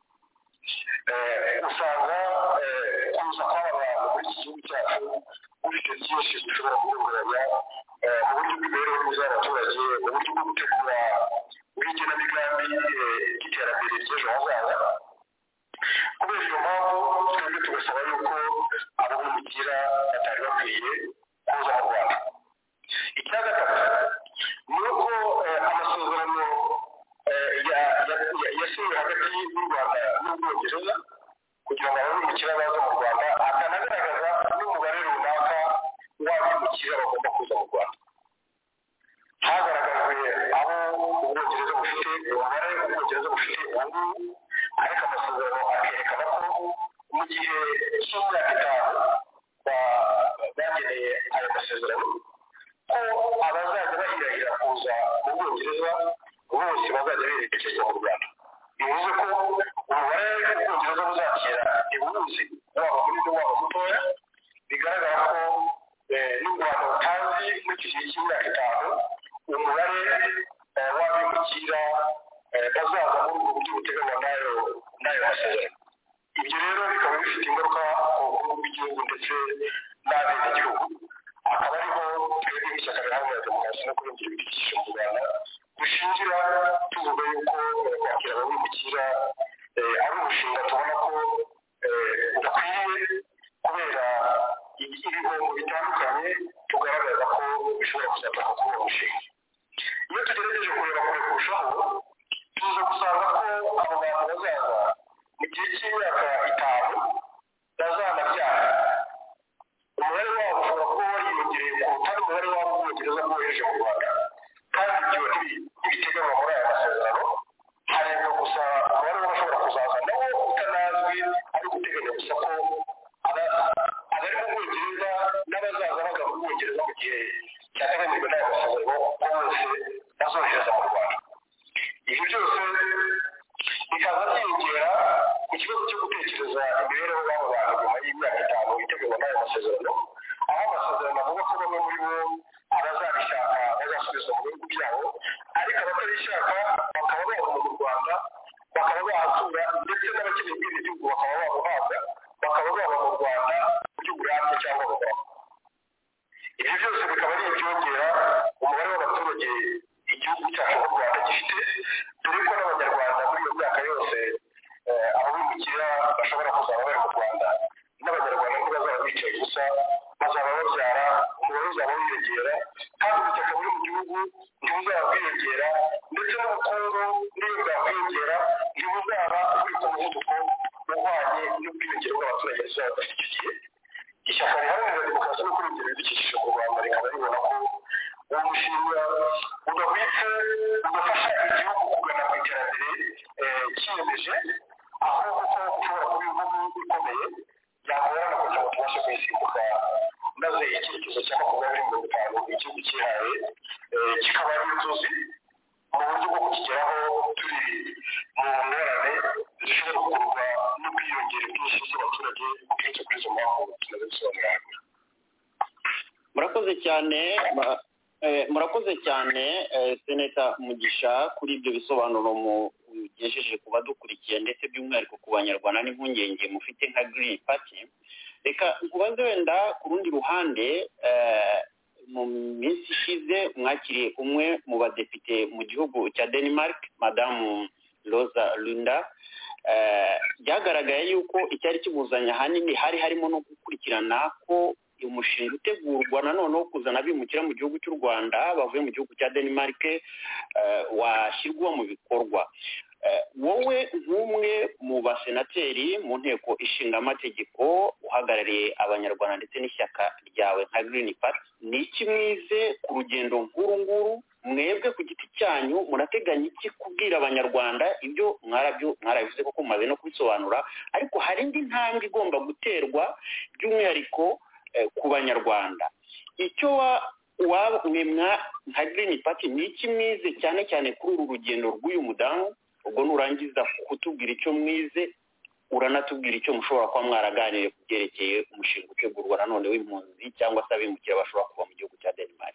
usanga kuza kw'aba bantu muri iki gihugu cyacu bufite byinshi bishobora guhungabanya mu buryo bw'imibereho myiza y'abaturage mu buryo bwo gutegura igenamigambi ry'iterambere ry'ejo hazaza kubera iyo mpamvu twebwe tugasaba yuko abimukira batari bakwiye kuza mu Rwanda icya gatatu ni uko amasezerano yasinywe hagati y'u Rwanda n'Ubwongereza kugira ngo abimukira baze mu Rwanda akanagaragaza n'umubare runaka w'abimukira bagomba kuza mu Rwanda hagaragajwe abo Ubwongereza bufite umubare Ubwongereza bufite ubu ngubu ariko amasezerano akerekana ko mu gihe cy'imyaka 5 bageneye ayo masezerano ko abazajya bahirahira kuza mu Bwongereza bose bazajya berekeza mu Rwanda bivuze ko umubare w'Ubwongereza buzakira ibuzi waba munini waba mutoya bigaragara ko n'u Rwanda rutazi muri iki gihe cy'imyaka 5 umubare w'abimukira bazaza muri ubwo buryo buteganywa n'ayo masezerano ibyo rero bikaba bifite ingaruka ku bukungu bw'igihugu ndetse n'abenegihugu akaba ariho twebwe nk'ishyaka riharanira demokarasi no kurengera ibidukikije mu Rwanda dushingira tuvuga yuko kwakira abimukira ari umushinga tubona ko udakwiye kubera ibihombo bitandukanye tugaragaza ko bishobora kuzatanga kuri uwo mushinga iyo tugerageje kureba kure kurushaho tuza gusanga ko abo bantu bazaza mu gihe cy'imyaka 5 bazanabyara umubare wabo ushobora kuba wariyongereye kuruta n'umubare wabo w'Ubwongereza bwohereje mu Rwanda kandi ibyo ntibiteganywa muri aya masezerano harebwa gusa umubare w'abashobora kuzaza nawo utanazwi ari guteganya gusa ko abari mu Bwongereza n'abazaza bava mu Bwongereza mu gihe cyateganyijwe n'aya masezerano ko bose bazohereza mu Rwanda ibi byose bikaza byiyongera ku kibazo cyo gutekereza imibereho y'abo bantu nyuma y'imyaka 5 iteganywa n'aya masezerano aho amasezerano avuga ko bamwe muri bo abazabishaka bazasubizwa mu bihugu byabo ariko abatabishaka bakaba baguma mu Rwanda bakaba bahatura ndetse n'abakeneye ubwenegihugu bakaba babuhabwa bakaba baba mu Rwanda buryo burambye cyangwa buhoraho ibi byose bikaba ari ibyongera umubare w'abaturage igihugu cyacu mu Rwanda gifite dore ko n'abanyarwanda muri iyo myaka yose abimukira bashobora kuzaba bari mu Rwanda n'abanyarwanda ntibazaba bicaye gusa bazaba babyara umubare uzaba wiyongera kandi ubutaka buri mu gihugu ntibuzaba bwiyongera ndetse n'ubukungu n'iyo bwakwiyongera ntibuzaba buri ku muvuduko uhwanye n'ubwiyongere bw'abaturage buzaba bafite icyo gihe ishyaka riharanira demokarasi no kurengera ibidukikije mu Rwanda rikaba ribona ko uwo mushinga udahwitse ugafasha igihugu kugana ku iterambere cyiyemeje ahubwo ko ushobora kuba ibihugu bikomeye byagorana kugira ngo tubashe kuyisimbuka maze icyerekezo cya 2050 igihugu cyihaye kikaba ari inzozi mu buryo bwo kukigeraho turi mu ngorane zishobora gukurwa n'ubwiyongere bwinshi bw'abaturage buturutse kuri izo mpamvu tunazisobanurira murakoze cyane seneta Mugisha kuri ibyo bisobanuro ugejeje ku badukurikiye ndetse by'umwihariko ku banyarwanda n'impungenge mufite nka Green Party. Reka nkubaze wenda ku rundi ruhande, mu minsi ishize mwakiriye umwe mu badepite mu gihugu cya Denmark, Madamu Rosa Lund. Byagaragaye yuko icyari kimuzanye ahanini hari harimo no gukurikirana ko umushinga utegurwa nanone wo kuzana abimukira mu gihugu cy'u Rwanda bavuye mu gihugu cya Denmark washyirwa mu bikorwa. Wowe nk'umwe mu basenateri mu nteko ishinga amategeko uhagarariye abanyarwanda ndetse n'ishyaka ryawe nka Green Party, ni iki mwize ku rugendo nkuru nguru? Mwebwe ku giti cyanyu murateganya iki kubwira abanyarwanda? Ibyo mwarabivuze koko mumaze no kubisobanura, ariko hari indi ntambwe igomba guterwa by'umwihariko ku banyarwanda. Icyo mwemwa nka Green Party ni iki mwize cyane cyane kuri uru rugendo rw'uyu mudamu? Ubwo nurangiza kutubwira icyo mwize, uranatubwira icyo mushobora kuba mwaraganiriye ku byerekeye umushinga utegurwa nanone w'impunzi cyangwa se abimukira bashobora kuva mu gihugu cya Denmark.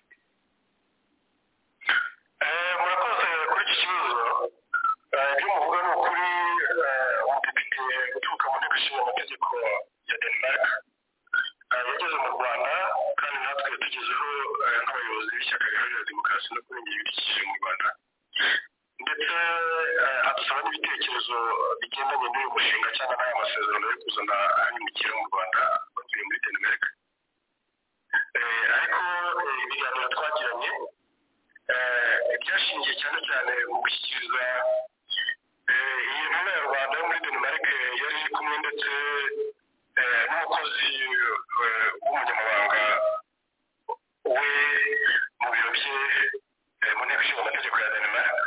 Murakoze kuri iki kibazo. Ibyo muvuga ni ukuri. Umudepite uturuka mu nteko ishinga amategeko ya Denmark yageze mu Rwanda, kandi natwe tugezeho nk'abayobozi b'ishyaka riharanira demokarasi no kurengera ibidukikije mu Rwanda, ndetse adusaba n'ibitekerezo bigendanye n'uyu mushinga cyangwa n'aya masezerano yo kuzana abimukira mu Rwanda bavuye muri Denmark. Ariko ibiganiro twagiranye byashingiye cyane cyane mu gushyikiriza iyi ntumwa ya rubanda yo muri Denmark yari iri kumwe ndetse n'umukozi w'umunyamabanga we mu biro bye mu nteko ishinga amategeko ya Denmark.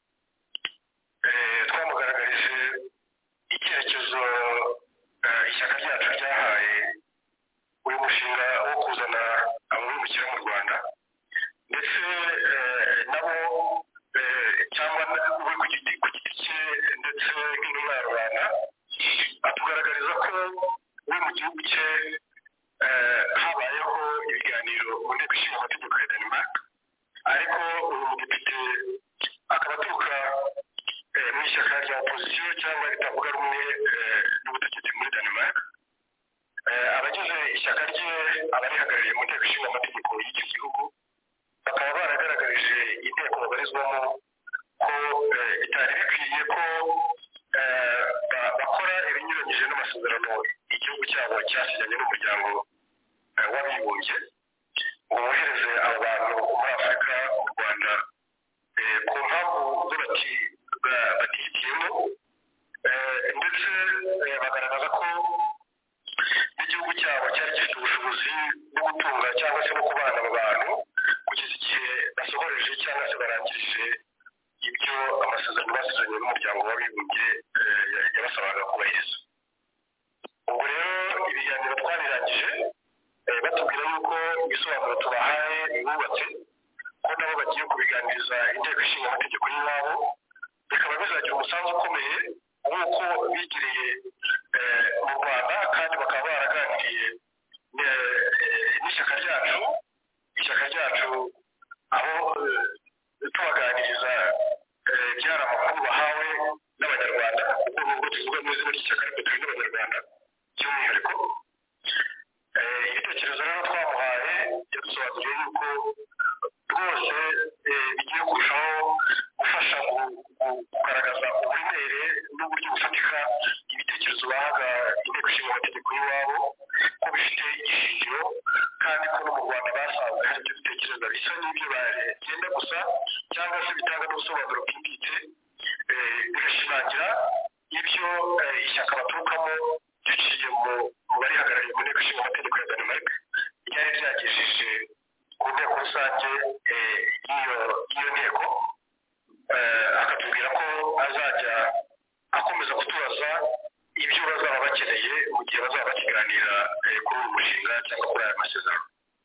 Twamugaragarije icyerekezo ishyaka ryacu ryahaye uyu mushinga wo kuzana abimukira mu Rwanda, ndetse nabo cyangwa we ku giti cye ndetse nk'intumwa ya rubanda atugaragariza ko we mu gihugu cye habayeho ibiganiro mu nteko ishinga amategeko ya Denmark, ariko uyu mudepite akaba aturuka mu ishyaka rya opozisiyo cyangwa ritavuga rumwe n'ubutegetsi muri Denmark. Abagize ishyaka rye abarihagarariye mu nteko ishinga amategeko y'icyo gihugu bakaba baragaragarije inteko babarizwamo ko bitari bikwiye ko bakora ibinyuranyije n'amasezerano igihugu cyabo cyasinyanye n'umuryango w'abibumbye ngo bohereze abo bantu muri Afurika mu Rwanda ku mpamvu batihitiyemo, ndetse bagaragaza ko n'igihugu cyabo cyari gifite ubushobozi bwo gutunga cyangwa se no kubana abo bantu kugeza igihe basohoreje cyangwa se barangirije ibyo amasezerano basezeranye n'umuryango w'abibumbye yabasabaga kubahiriza. Ubwo rero ibiganiro twabirangije batubwira yuko ibisobanuro tubahaye bibubatse, ko nabo bagiye kubiganiriza inteko ishinga amategeko y'iwabo, bikaba bizagira umusanzu ukomeye nk'uko bigiriye mu Rwanda, kandi bakaba baraganiriye n'ishyaka ryacu aho tubaganiriza byari amakuru bahawe n'abanyarwanda, kuko nubwo tuvuga mu izina ry'ishyaka ariko turi n'abanyarwanda by'umwihariko. Ibitekerezo rero twamuhaye yadusobanuriye yuko rwose bigiye kurushaho gufasha kugaragaza uburemere n'uburyo bufatika ibitekerezo bahaga inteko ishinga amategeko y'iwabo ko bifite ishingiro, kandi ko no mu Rwanda basanze hari ibyo bitekerezo bisa n'ibyo bagenda gusa cyangwa se bitanga n'ubusobanuro bwimbitse, bigashimangira ibyo ishyaka baturukamo biciye mu barihagarariye mu nteko ishinga amategeko ya Denmark ryari ryagejeje ku nteko rusange y'iyo nteko. Akatubwira ko azajya akomeza kutubaza ibyo bazaba bakeneye mu gihe bazaba bakiganira kuri uyu mushinga cyangwa kuri aya masezerano.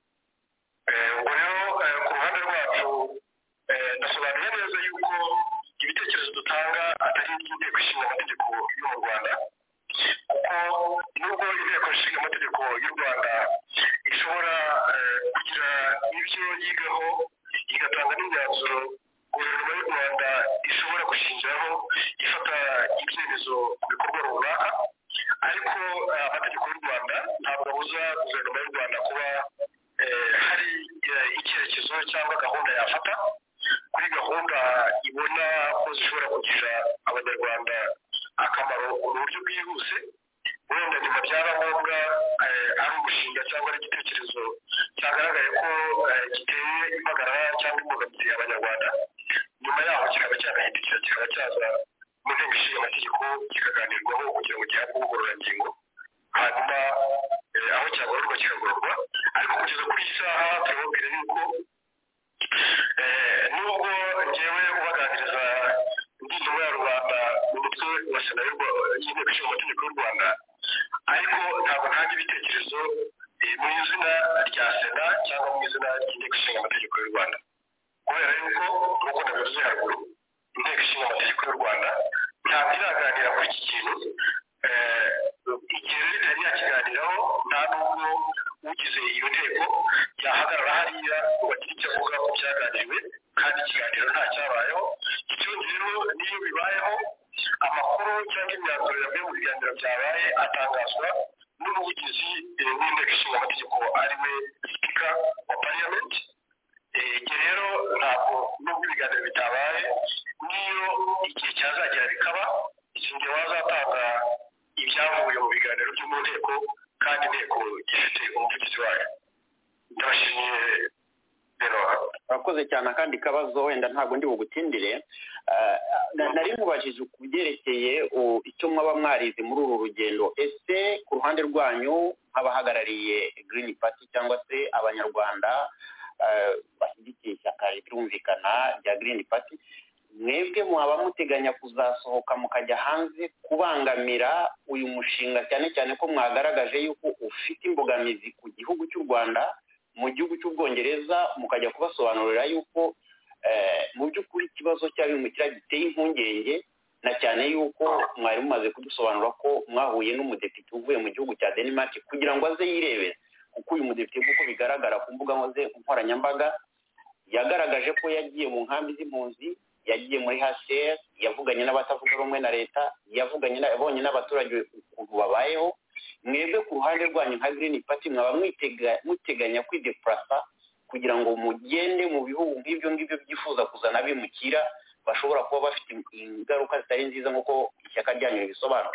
Ubwo rero ku ruhande rwacu ndasobanuye neza yuko ibitekerezo dutanga atari iby'inteko ishinga amategeko yo mu Rwanda, kuko nubwo inteko ishinga amategeko y'u Rwanda ishobora kugira ibyo yigaho igatanga n'imyanzuro guverinoma y'u rwanda ishobora gushingiraho ifata ibyemezo ku bikorwa runaka, ariko amategeko y'u rwanda ntabwo abuza guverinoma y'u rwanda kuba hari icyerekezo cyangwa gahunda yafata kuri gahunda ibona ko zishobora kugirira abanyarwanda akamaro mu buryo bwihuse. wenda nyuma byaba ngombwa ari umushinga cyangwa ari igitekerezo cyagaragaye ko giteye impagarara cyangwa imbogamizi abanyarwanda, nyuma yaho kikaba cyagahindukira kikaba cyaza mu nteko ishinga amategeko kikaganirwaho kugira ngo gihabwe ubugororangingo, hanyuma aho cyagororwa kikagororwa. ariko kugeza kuri iyi saha turababwira yuko nubwo ngewe ubaganiriza ndi intumwa ya rubanda mu mutwe wa sena y'inteko ishinga amategeko y'u rwanda, ariko ntabwo ntanga ibitekerezo mu izina rya sena cyangwa mu izina ry'inteko ishinga amategeko y'u rwanda, kubera yuko nk'uko nabivuze haruguru inteko ishinga amategeko y'u rwanda ntabwo iraganira kuri iki kintu. Igihe rero itari yakiganiraho nta n'ubwo ugize iyo nteko yahagarara hariya ngo bagire icyo avuga ku byaganiriwe kandi ikiganiro nta cyabayeho. ikindi rero n'iyo bibayeho amakuru cyangwa imyanzuro yavuye mu biganiro byabaye atangazwa n'umuvugizi w'inteko ishinga amategeko ari we sipika wa parliament. igihe rero ntabwo nubwo ibiganiro bitabaye, n'iyo igihe cyazagera bikaba isinge wazatanga ibyavuye mu biganiro byo mu nteko kandi inteko ifite umuvugizi wayo. ndabashimiye rero. urakoze cyane. akandi kabazo wenda ntabwo ndi bugutindire, nari mubajije ku byerekeye icyo mwaba mwarize muri uru rugendo. ese ku ruhande rwanyu nk'abahagarariye Green Party cyangwa se abanyarwanda bashyigikiye ishyaka ritumvikana rya Green Party, mwebwe mwaba muteganya kuzasohoka mukajya hanze kubangamira uyu mushinga, cyane cyane ko mwagaragaje yuko ufite imbogamizi ku gihugu cy'u Rwanda, mu gihugu cy'Ubwongereza mukajya kubasobanurira yuko mu by'ukuri ikibazo cy'abimukira giteye impungenge, na cyane yuko mwari mumaze kudusobanura ko mwahuye n'umudepite uvuye mu gihugu cya Denmark kugira ngo aze yirebere, kuko uyu mudepite nk'uko bigaragara ku mbuga nkoranyambaga yagaragaje ko yagiye mu nkambi z'impunzi, yagiye muri HCR, yavuganye n'abatavuga rumwe na leta, yabonye n'abaturage ukuntu babayeho. mwebwe ku ruhande rwanyu nka Green Party mwaba muteganya kwideplasa kugira ngo mugende mu bihugu nk'ibyo ngibyo byifuza kuzana abimukira bashobora kuba bafite ingaruka zitari nziza nk'uko ishyaka ryanyu ribisobanura?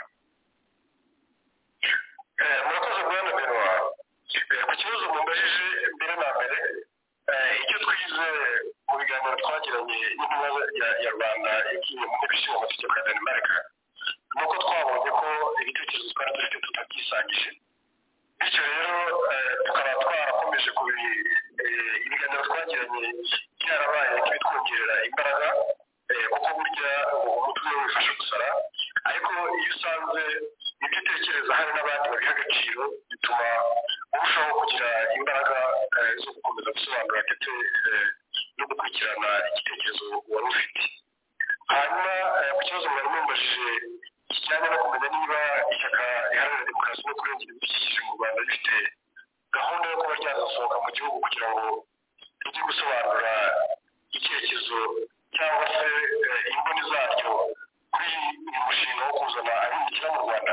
murakoze bwana Benwa. ku kibazo mumbajije mbere na mbere, icyo twize mu biganiro twagiranye n'intumwa ya rwanda igiye mu nteko ishinga amategeko ya Denmark, ni uko twabonye ko ibitekerezo twari dufite tutabyisangije, bityo rero tukaba twarakomeje ku ibiganiro twagiranye byarabaye nk'ibitwongerera imbaraga, kuko burya umutwe wifasha gusara, ariko iyo usanze ibyo utekereza hari n'abandi babiha agaciro bituma urushaho kugira imbaraga zo gukomeza gusobanura ndetse no gukurikirana igitekerezo wari ufite. hanyuma ku kibazo mwari mumbajije kijyanye no kumenya niba ishyaka riharanira demokarasi no kurengera ibidukikije mu Rwanda rifite gahunda yo kuba ryazasohoka mu gihugu kugira ngo rijye gusobanura icyerekezo cyangwa se imboni zaryo kuri uyu mushinga wo kuzana abimukira mu Rwanda.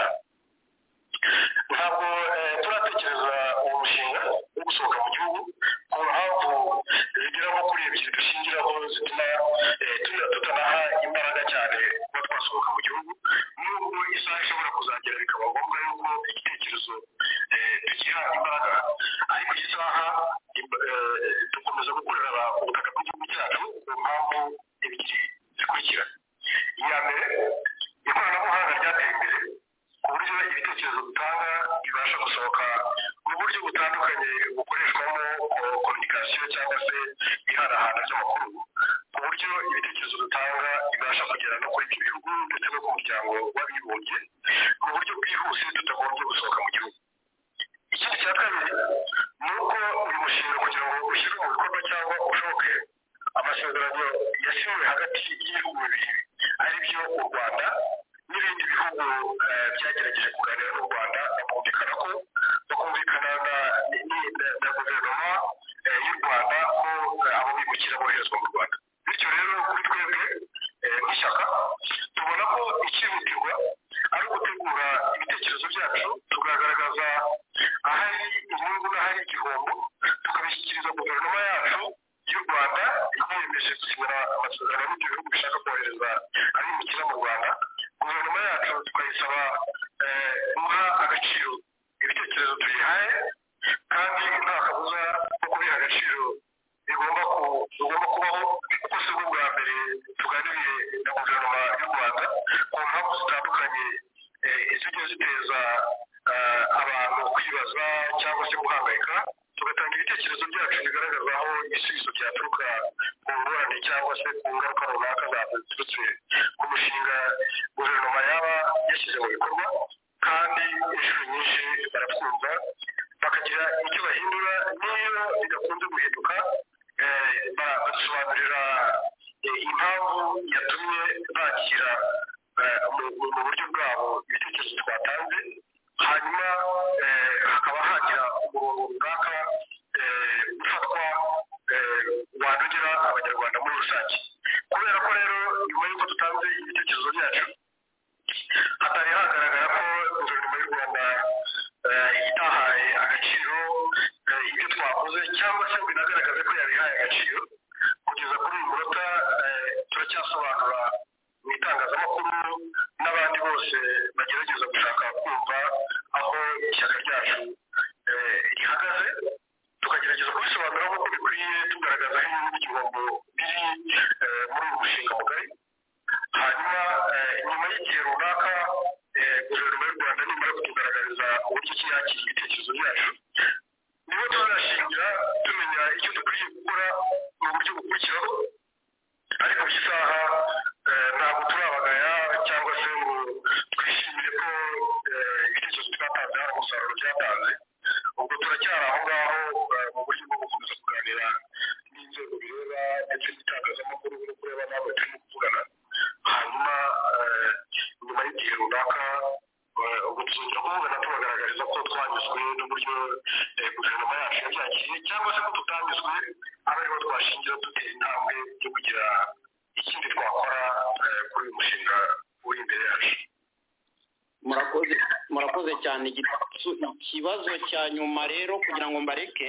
ntabwo turatekereza uwo mushinga wo gusohoka mu gihugu ku mpamvu zigera nko kuri ebyiri dushingiraho zituma tutanaha imbaraga cyane kuba twasohoka mu gihugu, nubwo isaha ishobora kuzagera bikaba ngombwa yuko igitekerezo tugiha imbaraga, ariko iyi saha dukomeza gukorera ubutaka bw'igihugu cyacu ku mpamvu ebyiri zikurikira. iya mbere, ikoranabuhanga ryateye imbere ku buryo ibitekerezo dutanga bibasha gusohoka mu buryo butandukanye bukoreshwamo kominikasiyo cyangwa se ihanahana ry'amakuru, ku buryo ibitekerezo dutanga bibasha kugera no kuri ibyo bihugu ndetse no ku muryango w'abibumbye mu buryo bwihuse tutagombye gusohoka mu gihugu. ikindi cya kabiri ni uko uyu mushinga kugira ngo ushyirwe mu bikorwa cyangwa ushoboke, amasezerano yasinywe hagati y'ibihugu bibiri ari byo u Rwanda n'ibindi bihugu byagerageje kuganira n'u Rwanda, bakumvikana na guverinoma y'u Rwanda ko abo bimukira boherezwa mu Rwanda. bityo rero kuri ikihutirwa ari ugutegura ibitekerezo byacu tukagaragaza ahari inyungu n'ahari igihombo tukabishyikiriza guverinoma yacu y'u Rwanda yiyemeje gusinyira amasezerano n'ibyo bihugu bishaka kohereza abimukira mu Rwanda. Guverinoma yacu tukayisaba guha agaciro ibitekerezo tuyihaye kandi nta kabuza ko kubiha agaciro bigomba kubaho kuko si bwo bwa mbere tuganiriye na guverinoma y'u Rwanda ku mpamvu zitandukanye zigiye ziteza abantu kwibaza cyangwa se guhangayika tugatanga ibitekerezo byacu bigaragaza aho ibisubizo byaturuka ku ngorane cyangwa se ku ngaruka runaka zaturutse ku mushinga guverinoma yaba yashyize mu bikorwa kandi inshuro nyinshi baratwumva bakagira icyo bahindura n'iyo bidakunze guhinduka badusobanurira impamvu yatumye bakira mu buryo bwabo ibitekerezo twatanze hanyuma hakaba hagira umurongo runaka ufatwa wanogera abanyarwanda muri rusange. Kubera ko rero nyuma y'uko dutanze ibitekerezo byacu hatari hagaragara ko guverinoma y'u Rwanda itahaye agaciro ibyo twakoze cyangwa se ngo inagaragaze ko yabihaye agaciro kugeza kuri uyu munota turacyasobanura mu itangazamakuru n'abandi bose bagerageza gushaka kumva aho ishyaka ryacu rihagaze tukagerageza kubisobanura nk'uko bikwiye tugaragaza aho n'igihombo biri muri uyu mushinga mugari. Hanyuma nyuma y'igihe runaka guverinoma y'u Rwanda nimara kutugaragariza uburyo ki yakira ibitekerezo byacu niho tuzashingira tumenya icyo dukwiye gukora mu buryo bukurikiraho ariko by'isaha ntabwo turabagaya cyangwa se ngo twishimire ko ibitekerezo twatanze hari umusaruro byatanze ubwo turacyari aho ngaho mu buryo bwo gukomeza kuganira n'inzego bireba ndetse n'itangazamakuru no kureba n'abo turimo kuvugana hanyuma nyuma y'igihe runaka ubwo tuzongera kuvugana tubagaragariza ko twanyuzwe n'uburyo guverinoma yacu yabyakiriye cyangwa se ko tutanyuzwe aba ariho twashingira dutera intambwe yo kugira ikindi twakora kuri uyu mushinga uri imbere yacu. murakoze cyane. Ikibazo cya nyuma rero kugira ngo mbareke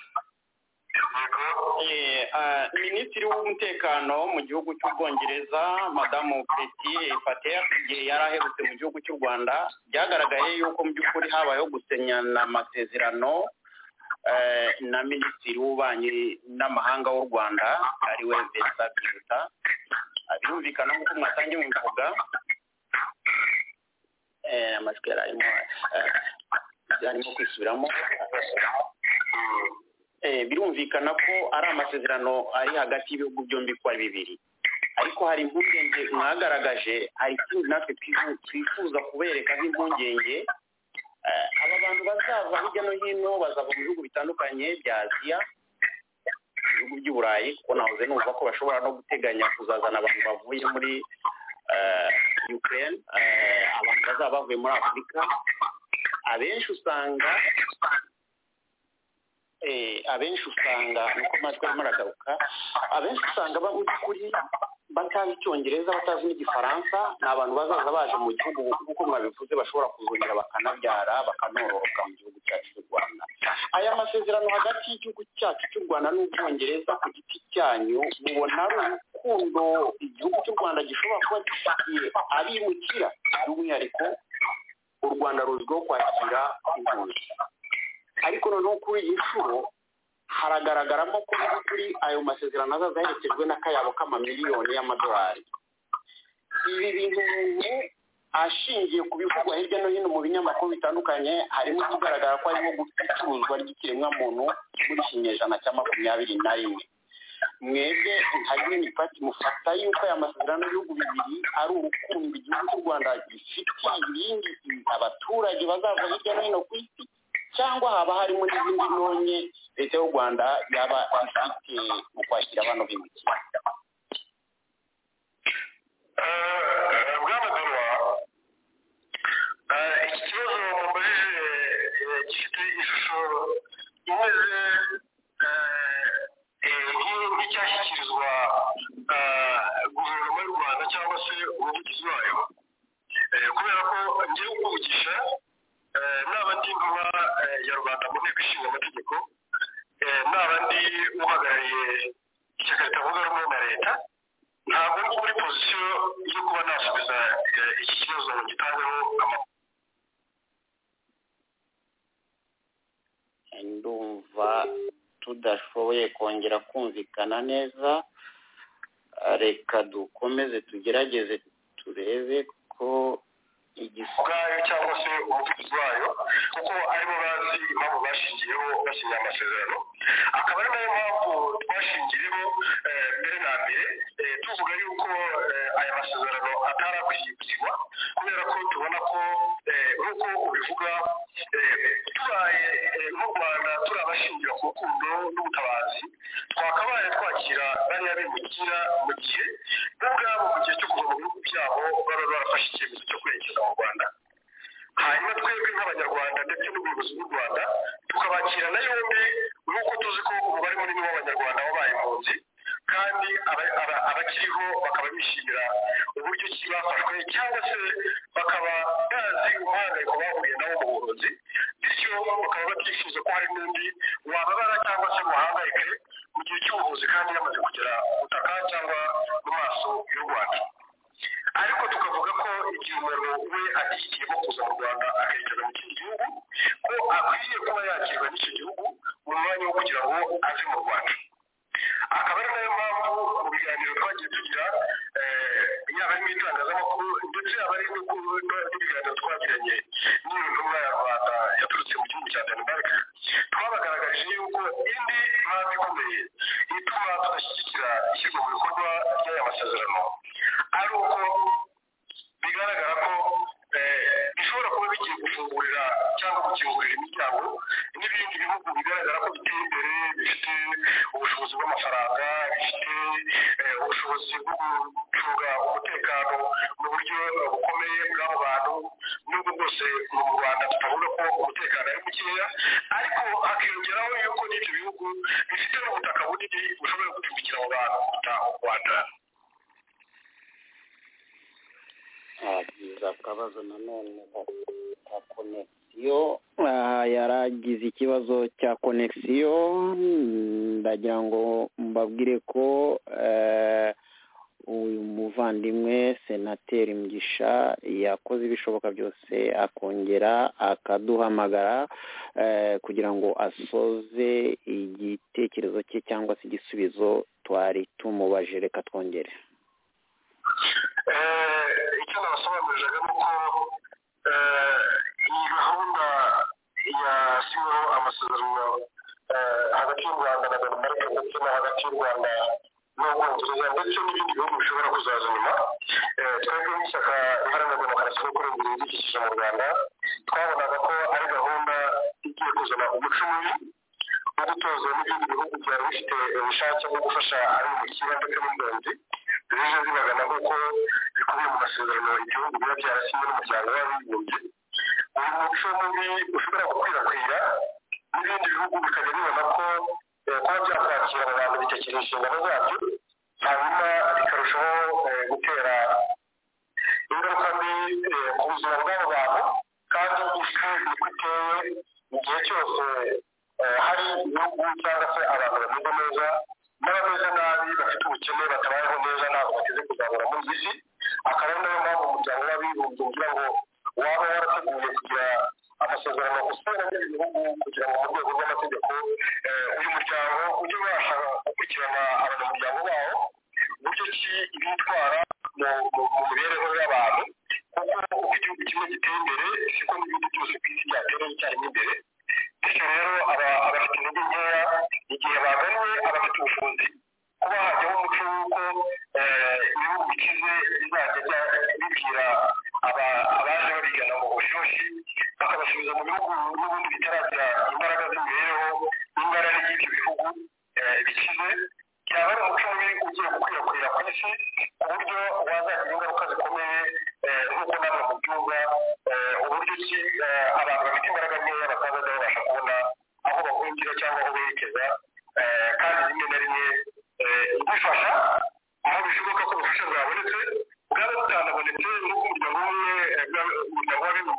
minisitiri w'umutekano mu gihugu cy'ubwongereza madamu Priti Patel igihe yari aherutse mu gihugu cy'u Rwanda byagaragaye yuko mu by'ukuri habayeho gusenyana amasezerano na minisitiri w'ububanyi n'amahanga w'u Rwanda ariwe Vincent Biruta. Birumvikana nk'uko mwatangiye mubivuga amajwi arimo kwisubiramo birumvikana ko ari amasezerano ari hagati y'ibihugu byombi ko ari bibiri ariko hari impungenge mwagaragaje hari ikindi natwe twifuza kubereka nk'impungenge aba bantu bazava hirya no hino bazava mu bihugu bitandukanye bya Aziya ibihugu by'i Burayi kuko nahoze numva ko bashobora no guteganya kuzazana abantu bavuye muri Ukraine abantu bazaba bavuye muri Afurika abenshi usanga nuko amajwi arimo aragaruka abenshi usanga mu by'ukuri batazi icyongereza batazi n'igifaransa ni abantu bazaza baje mu gihugu nk'uko mwabivuze bashobora kuzongera bakanabyara bakanororoka mu gihugu cyacu cy'u Rwanda. Aya masezerano hagati y'igihugu cyacu cy'u Rwanda n'ubwongereza ku giti cyanyu mubona ari urukundo igihugu cy'u Rwanda gishobora kuba gifitiye abimukira by'umwihariko u Rwanda ruzwiho kwakira impunzi ariko noneho kuri iyi nshuro haragaragaramo ko kuri ayo masezerano azaza aherekejwe n'akayabo k'amamiliyoni y'amadolari. Ibi bintu ashingiye ku bivugwa hirya no hino mu binyamakuru bitandukanye harimo kugaragara ko harimo gucuruzwa ry'ikiremwamuntu muri kinyejana cya 21. Mwebwe nka Green Party mufata yuko aya masezerano y'ibihugu bibiri ari urukundo igihugu cy'u Rwanda gifitiye ibindi abaturage bazava hirya no hino ku isi cyangwa haba harimo n'izindi ntonye leta y'u Rwanda yaba ifite mu kwakira abantu bimukira? Iki kibazo mubajije gifite ishusho imeze nk'icyashyikirizwa guverinoma y'u Rwanda cyangwa se umuvugizi wayo ngewe kuvugisha naba ndi intumwa ya rubanda mu nteko ishinga amategeko naba ndi uhagarariye ishyaka ritavuga rumwe na leta ntabwo ndi muri pozisiyo yo kuba nasubiza iki kibazo ngo gitangeho amakuru. ndumva tudashoboye kongera kumvikana neza, reka dukomeze tugerageze turebe ko ubwayo cyangwa se umuvugizi wayo kuko aribo bazi impamvu bashingiyeho basinya amasezerano, akaba ari nayo mpamvu twashingiyeho mbere na mbere tuvuga yuko aya masezerano atarakwiye gusinywa kubera ko tubona ko nk'uko ubivuga tubaye nk'u Rwanda turi abashingira ku rukundo n'ubutabazi twakabaye twakira bariya bimukira mu gihe bo ubwabo mu gihe cyo kuva mu bihugu byabo baba barafashe icyemezo cyo kwerekeza mu Rwanda, hanyuma twebwe nk'abanyarwanda ndetse n'ubuyobozi bw'u Rwanda tukabakira na yombi nk'uko tuzi ko umubare munini w'abanyarwanda wabaye impunzi kandi abakiriho bakaba bishimira uburyo ki bafashwe cyangwa se bakaba bazi umuhangayiko bahuriye nawo mu buhunzi, bityo bakaba batifuza ko hari n'undi wababara cyangwa se muhangayike mu gihe cy'ubuvuzi kandi yamaze kugera ku butaka cyangwa mu maso y'u Rwanda. Ariko tukavuga ko igihe umuntu we atishyikiyemo kuza mu Rwanda akerekeza mu kindi gihugu ko akwiye kuba yakirwa n'icyo gihugu mu mwanya wo kugira ngo aze mu Rwanda. Akaba ari nayo mpamvu mu biganiro twagiye tugira yaba ari mu itangazamakuru ndetse yaba ari n'ibiganiro twagiranye n'iyo ntumwa ya Rwanda yaturutse mu gihugu cya Denmark, twabagaragarije yuko indi mpamvu ikomeye ituma tudashyigikira ishyirwa mu bikorwa ry'aya masezerano ari uko bigaragara ko bishobora kuba bigiye gufungurira cyangwa gukingurira imiryango n'ibindi bihugu bigaragara ko biteye imbere bifite ubushobozi bw'amafaranga, bifite ubushobozi bwo gucunga umutekano mu buryo bukomeye bw'abo bantu, nubwo bwose mu Rwanda tutavuga ko umutekano ari mukeya, ariko hakiyongeraho yuko n'ibyo bihugu bifite n'ubutaka bunini bushobora gucumbikira abo bantu gutaha u Rwanda. hagize akabazo nanone ka konegisiyo, yaragize ikibazo cya konegisiyo, ndagira ngo mbabwire ko uyu muvandimwe senateri Mugisha yakoze ibishoboka byose akongera akaduhamagara kugira ngo asoze igitekerezo cye cyangwa se igisubizo twari tumubaje. Reka twongere. Icyo nabasobanuriraga ni uko iyi gahunda yasinyweho amasezerano hagati y'u Rwanda na Denmark ndetse no hagati y'u Rwanda n'Ubwongereza ndetse n'ibindi bihugu bishobora kuzaza nyuma, twebwe nk'ishyaka iharanira demokarasi no kurengera ibidukikije mu Rwanda twabonaga ko ari gahunda igiye kuzana umuco mubi wo gutoza n'ibindi bihugu byari bifite ubushake bwo gufasha abimukira ndetse n'impunzi zije zibagana nk'uko bikubiye mu masezerano igihugu biba byarasinye n'umuryango w'abibumbye. Uyu muco mubi ushobora gukwirakwira n'ibindi bihugu bikajya bibona ko kuba byakwakira abo bantu bitakiri inshingano zabyo, hanyuma bikarushaho gutera ingaruka mbi ku buzima bw'abo bantu, kandi isi niko iteye mu gihe cyose hari ibihugu cyangwa se abantu bameze neza n'abameze nabi bafite ubukene batabayeho neza ntabwo bateze kuzamura muri iyi si. Akaba ari nayo mpamvu umuryango w'abibumbye ugira ngo waba warateguye kugira amasezerano usanga n'ibi bihugu kugira ngo mu rwego rw'amategeko uyu muryango ujye ubasha gukurikirana abanyamuryango bawo uburyo ki bitwara mu mibereho y'abantu, kuko uko igihugu kimwe giteye imbere siko n'ibindi byose ku isi byatera icyarimwe imbere. Bityo rero abafite intege nkeya igihe bagannye abafite ubushobozi kuba hajyaho umuco w'uko ibihugu bikize bizajya bibwira abaje babigana mu bushyushyu bakabasubiza mu bihugu n'ubundi bitaragira imbaraga z'imibereho n'imbaraga y'ibyo bihugu bikize, byaba ari umuco mubi ugiye gukwirakwira ku isi ku buryo wazagira ingaruka zikomeye nk'uko namwe mubyumva uburyo ki abantu bafite imbaraga nkeya batazajya babasha kubona aho bahungira cyangwa aho berekeza, kandi rimwe na rimwe bifasha aho bishoboka ko ubufasha bwabonetse bwaba butanabonetse n'uko umuryango w'abibumbye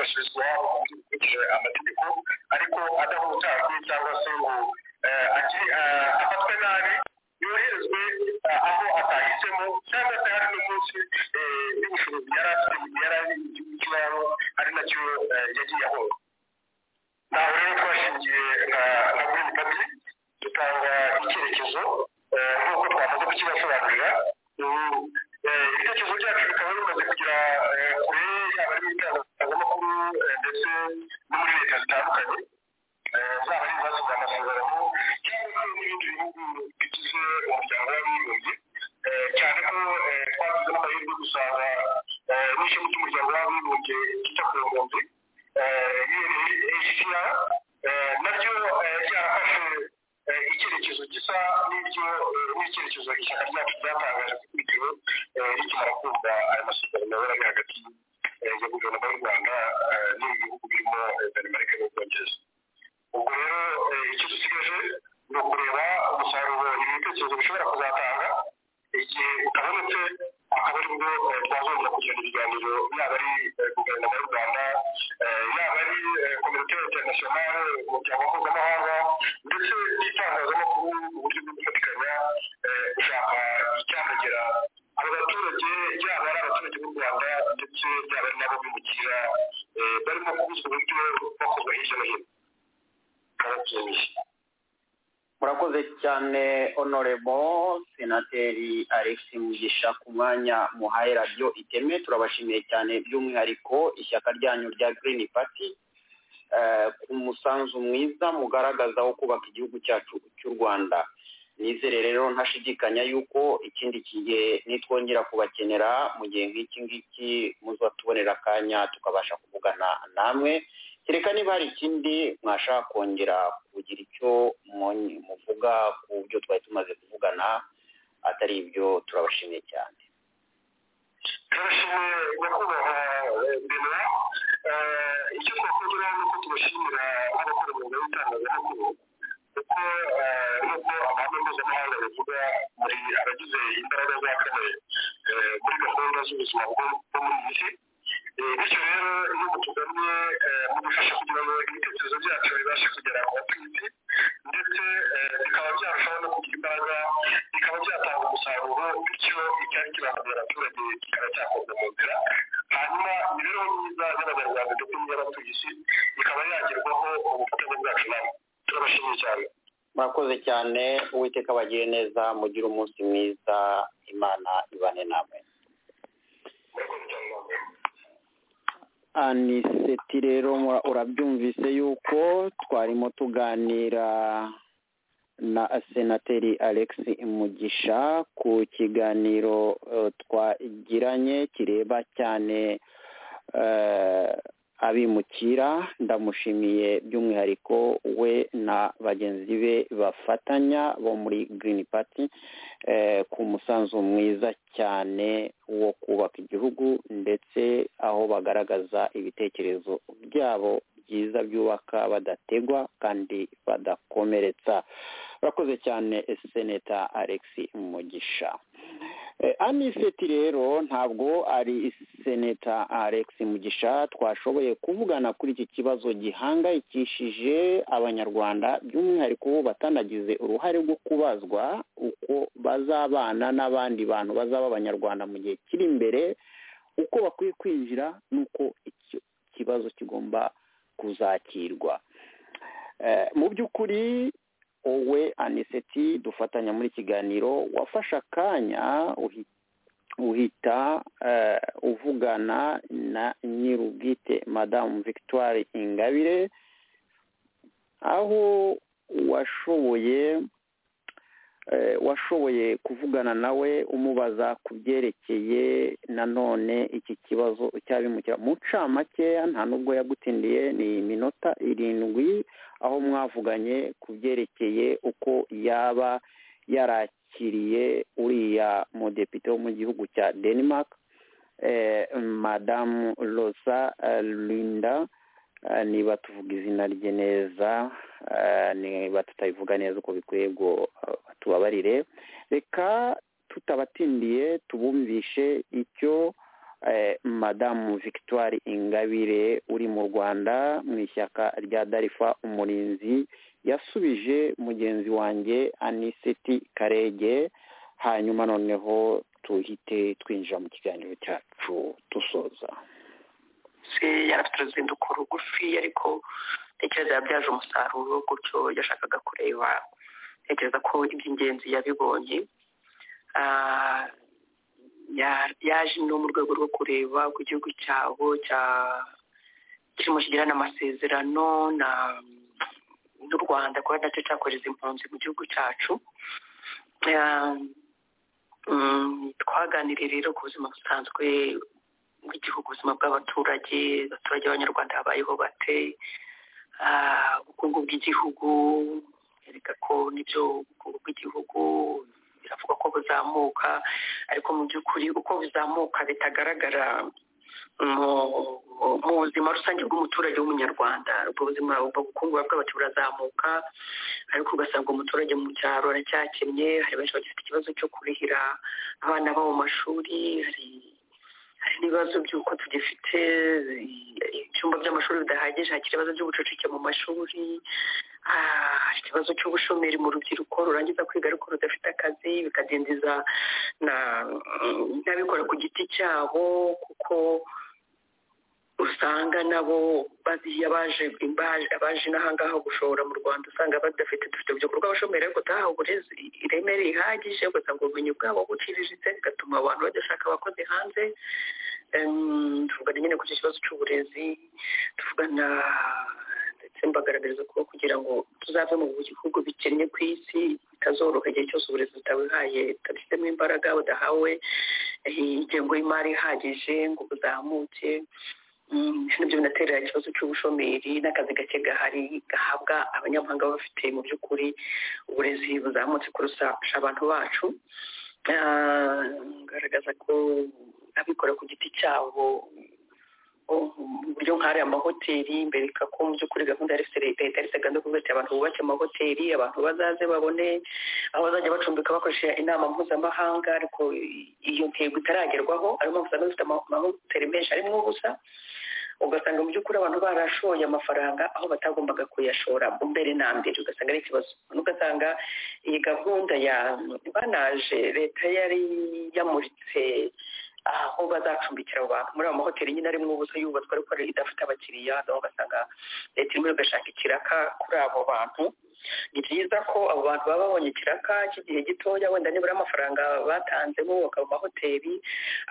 agasubizwa mu buryo bukurikije amategeko ariko adahutajwe cyangwa se ngo afatwe nabi yoherezwe aho atahisemo cyangwa se hari n'umunsi n'ubushobozi yari afite mu gihe yari ari mu gihugu cy'iwabo ari nacyo yagiye aho ntawe rero twashingiye nka green party dutanga icyerekezo nk'uko twamaze kukibasobanurira ibitekerezo byacu bikaba bimaze kugera kure yaba ari mu itangazamakuru ndetse no muri leta zitandukanye zaba ari izasize amasezerano cyangwa se n'ibindi bihugu bigize umuryango w'abibumbye cyane ko twagize n'amahirwe gusanga n'ishami ry'umuryango w'abibumbye ryita ku mpunzi UNHCR naryo ryarafashe icyerekezo gisa n'icyerekezo ishyaka ryacu ryatangaje ku ikubitiro rikimara kumva aya masezerano yari ari hagati ya guverinoma y'u Rwanda n'ibihugu birimo Danimarike n'Ubwongereza ubwo rero icyo dusigaje ni ukureba umusaruro ibi bitekerezo bishobora kuzatanga igihe utabonetse akaba ari bwo twazongera kugirana ibiganiro yaba ari guverinoma y'u Rwanda yaba ari komite interinasiyonale umuryango mpuzamahanga ndetse n'itangazamakuru mu buryo bwo gufatikanya gushaka icyanogera abo baturage yaba ari abaturage b'u Rwanda ndetse yaba ari nabo bimukira barimo kubuzwa uburyo bakorwa hirya no hino murakoze cyane honorable senateri Alex Mugisha ku mwanya muhaye radiyo iteme turabashimiye cyane by'umwihariko ishyaka ryanyu rya Green Party ku musanzu mwiza mugaragaza wo kubaka igihugu cyacu cy'u Rwanda nizere rero ntashidikanya yuko ikindi gihe nitwongera kubakenera mu gihe nk'iki ngiki muzatubonera akanya tukabasha kuvugana namwe kereka niba hari ikindi mwashaka kongera kugira icyo muvuga ku byo twari tumaze kuvugana atari ibyo turabashimiye cyane turabashimiye nyakubahwa Benoit icyo twakongera ni uko tubashimira abakora umwuga w'itangazamakuru kuko nk'uko amahame mpuzamahanga bivuga muri abagize imbaraga za kane muri gahunda z'ubuzima bwo muri iyi si bityo rero iyo mutugannye mudufasha kugira ngo ibitekerezo byacu bibashe kugera ku batuye ndetse bikaba byarushaho no kugira imbaraga bikaba byatanga umusaruro bityo icyari kibangamiye abaturage kikaba cyakorwa mu nzira hanyuma imibereho myiza y'abanyarwanda ndetse n'iy'abatuye isi ikaba yagerwaho ubufatanye bwacu nabo turabashimiye cyane murakoze cyane uwiteka bagire neza mugire umunsi mwiza imana ibane namwe murakoze cyane namwe aniseti rero urabyumvise yuko twarimo tuganira na senateri Alex Mugisha ku kiganiro twagiranye kireba cyane abimukira ndamushimiye by'umwihariko we na bagenzi be bafatanya bo muri Green Party ku musanzu mwiza cyane wo kubaka igihugu ndetse aho bagaragaza ibitekerezo byabo byiza byubaka badategwa kandi badakomeretsa urakoze cyane seneta Alex Mugisha aniseti rero ntabwo ari seneta Alex Mugisha twashoboye kuvugana kuri iki kibazo gihangayikishije abanyarwanda by'umwihariko batanagize uruhare rwo kubazwa uko bazabana n'abandi bantu bazaba abanyarwanda mu gihe kiri imbere uko bakwiye kwinjira n'uko icyo kibazo kigomba kuzakirwa mu by'ukuri wowe aniseti dufatanya muri kiganiro wafashe akanya uhita uvugana na nyirubwite madamu Victoire Ingabire aho washoboye kuvugana nawe umubaza ku byerekeye nanone iki kibazo cyabimukira mu ncamakeya nta nubwo yagutindiye ni iminota 7 aho mwavuganye ku byerekeye uko yaba yarakiriye uriya mudepite wo mu gihugu cya Denmark madamu Rosa Linda niba tuvuga izina rye neza niba tutabivuga neza uko bikwiye ngo tubabarire reka tutabatindiye tubumvishe icyo madamu Victoire Ingabire uri mu Rwanda mu ishyaka rya Darifa Umurinzi yasubije mugenzi wanjye Aniseti Karege, hanyuma noneho tuhite twinjira mu kiganiro cyacu dusoza. Yarafite uruzinduko rugufi ariko ntekereza yabyaje umusaruro gutyo yashakaga kureba, ntekereza ko iby'ingenzi yabibonye. Yaje no mu rwego rwo kureba ku gihugu cyabo kirimo kigirana amasezerano n'u Rwanda kuba nacyo cyakoreza impunzi mu gihugu cyacu. Twaganiriye rero ku buzima busanzwe bw'igihugu, ubuzima bw'abaturage b'abanyarwanda babayeho bate, ubukungu bw'igihugu, yereka ko n'ibyo ubukungu bw'igihugu biravuga ko buzamuka, ariko mu by'ukuri uko bizamuka bitagaragara mu buzima rusange bw'umuturage w'umunyarwanda. Ubwo buzima ubukungu bw'abaturage burazamuka, ariko ugasanga umuturage mu cyaro aracyakennye. Hari benshi bagifite ikibazo cyo kurihira abana babo mu mashuri, hari n'ibibazo by'uko tugifite ibyumba by'amashuri bidahagije, hari ikibazo by'ubucucike mu mashuri, hari ikibazo cy'ubushomeri mu rubyiruko rurangiza kwiga ariko rudafite akazi, bikadindiza n'abikora ku giti cyabo, kuko usanga nabo abaje n'ahangaha gushora mu Rwanda usanga dufite ibikorwa abashomeri ariko utahawe uburezi ireme rihagije, ugasanga ubumenyi bwabo buciriritse, bigatuma abantu badashaka abakozi hanze. Tuvugana nyine ku kibazo cy'uburezi, tuvugana ndetse mbagaragariza ko kugira ngo tuzave mu bihugu bikennye ku isi bitazoroha igihe cyose uburezi butabihaye, butabishyizemo imbaraga, budahawe ingengo y'imari ihagije ngo buzamuke. Nibyo binatera ikibazo cy'ubushomeri n'akazi gake gahari gahabwa abanyamahanga baba bafite mu by'ukuri uburezi buzamutse kurusha abantu bacu. Ngaragaza ko abikora ku giti cyabo mu buryo nk'ari amahoteli, mbereka ko mu by'ukuri gahunda ya leta yari gahunda kuvuga ati abantu bubake amahoteli, abantu bazaze babone aho bazajya bacumbika bakoresha inama mpuzamahanga, ariko iyo ntego itaragerwaho. Ariyo mpamvu usanga dufite amahoteli menshi arimo ubusa, ugasanga mu by'ukuri abantu barashoye amafaranga aho batagombaga kuyashora mbere na mbere, ugasanga ari ikibazo. Ugasanga iyi gahunda banaje leta yari yamuritse aho bazacumbikira abantu muri ayo mahoteli nyine arimo ubusa yubatswe ariko idafite abakiriya, ugasanga leta irimo igashaka ikiraka kuri abo bantu. Ni byiza ko abo bantu baba babonye ikiraka cy'igihe gitoya, wenda nibura amafaranga batanzemo bakaba amahoteli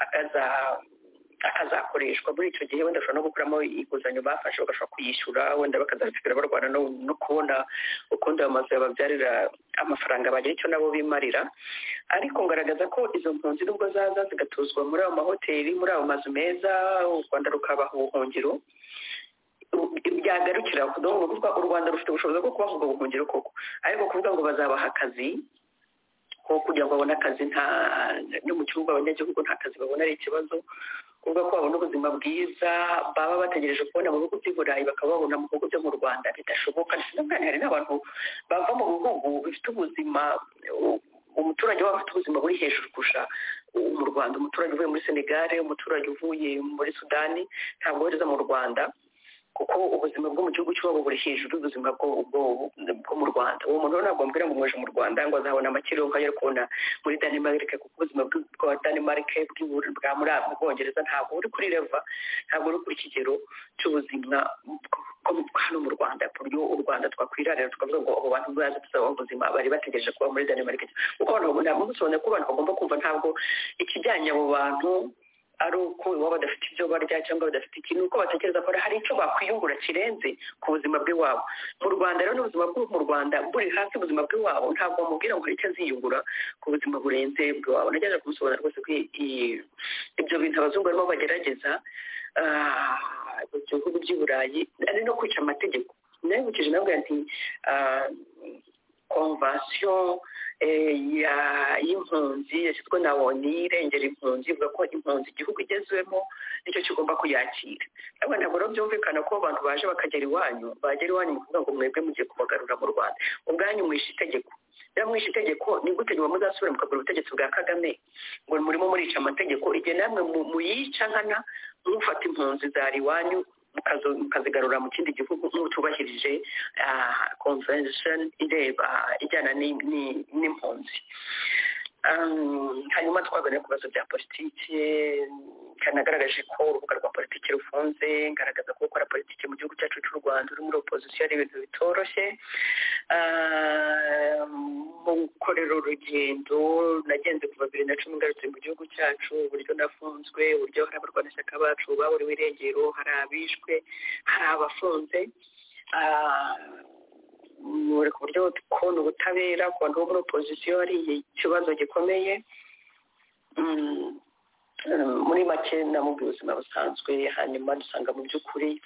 akazakoreshwa muri icyo gihe, wenda bashobora no gukuramo inguzanyo bafashe bagashobora kuyishyura, wenda bakazasigara barwana no kubona ukundi ayo mazu yababyarira amafaranga bagira icyo nabo bimarira. Ariko ngaragaza ko izo mpunzi nubwo zaza zigatuzwa muri ayo mahoteli, muri ayo mazu meza, u Rwanda rukabaha ubuhungiro, byagarukira kuvuga u Rwanda rufite ubushobozi bwo kubaha ubwo buhungiro koko, ariko kuvuga ngo bazabaha akazi ko kugira ngo babone akazi, no mu gihugu abanyagihugu nta kazi babona ari ikibazo. Kuvuga ko babona ubuzima bwiza baba bategereje kubona mu bihugu by'i Burayi bakaba babona mu bihugu byo mu Rwanda bidashoboka. Hari n'abantu bava mu bihugu bifite ubuzima, umuturage waba afite ubuzima buri hejuru kurusha mu Rwanda. Umuturage uvuye muri Senegal, umuturage uvuye muri Sudani ntabwo wohereza mu Rwanda, kuko ubuzima bwo mu gihugu cyabo buri hejuru y'ubuzima bwo mu Rwanda. Uwo muntu ntabwo mbwira ngo muje mu Rwanda ngo azabona amakiro nk'ayo kubona muri Denmark, kuko ubuzima bwa Denmark bwa muri Bwongereza ntabwo uri kuri leva, ntabwo uri kuri kigero cy'ubuzima hano mu Rwanda, ku buryo u Rwanda twakwirarira tukavuga ngo abo bantu baza tuzabaha ubuzima bari bategereje kuba muri Denmark. Kuko abantu bisobanuye ko abantu bagomba kumva ntabwo ikijyanye abo bantu ari uko baba badafite ibyo barya cyangwa badafite ikintu, uko batekereza ko hari icyo bakwiyungura kirenze ku buzima bw'iwabo. Mu Rwanda rero n'ubuzima bwo mu Rwanda buri hasi ubuzima bw'iwabo, ntabwo bamubwira ngo hari icyo aziyungura ku buzima burenze bw'iwabo. Nagerageje kumusobanura rwose ko ibyo bintu abazungu barimo bagerageza mu bihugu by'i Burayi ari no kwica amategeko. Nabibukije nabwo ati konvansiyo y'impunzi yashyizwe na ONU irengera impunzi ivuga ko impunzi igihugu igezwemo nicyo kigomba kuyakira. Ntabwo rero byumvikana ko abantu baje bakagera iwanyu bagera iwanyu ni ukuvuga ngo mwebwe mugiye kubagarura mu Rwanda, ubwanyu mwishe itegeko. Rero mwishe itegeko ni gute nyuma muzasubira mukagura ubutegetsi bwa Kagame ngo murimo murica amategeko, igihe namwe muyica nkana mufata impunzi zari iwanyu mukazigarura mu kindi gihugu mutubahirije convention ireba ijyana n'impunzi. Hanyuma twaganira ku bibazo bya politiki, kanagaragaje ko urubuga rwa politiki rufunze, ngaragaza ko gukora politiki mu gihugu cyacu cy'u Rwanda uri muri opposition ari ibintu bitoroshye. Mu gukorera urugendo nagenze kuva 2010 ngarutse mu gihugu cyacu, uburyo nafunzwe, uburyo hari abarwanashyaka bacu baburiwe irengero, hari abishwe, hari abafunze, muri ku buryo kubona ubutabera ku bantu bo muri opposition ari ikibazo gikomeye. Muri make na mu buzima busanzwe, hanyuma dusanga mu by'ukuri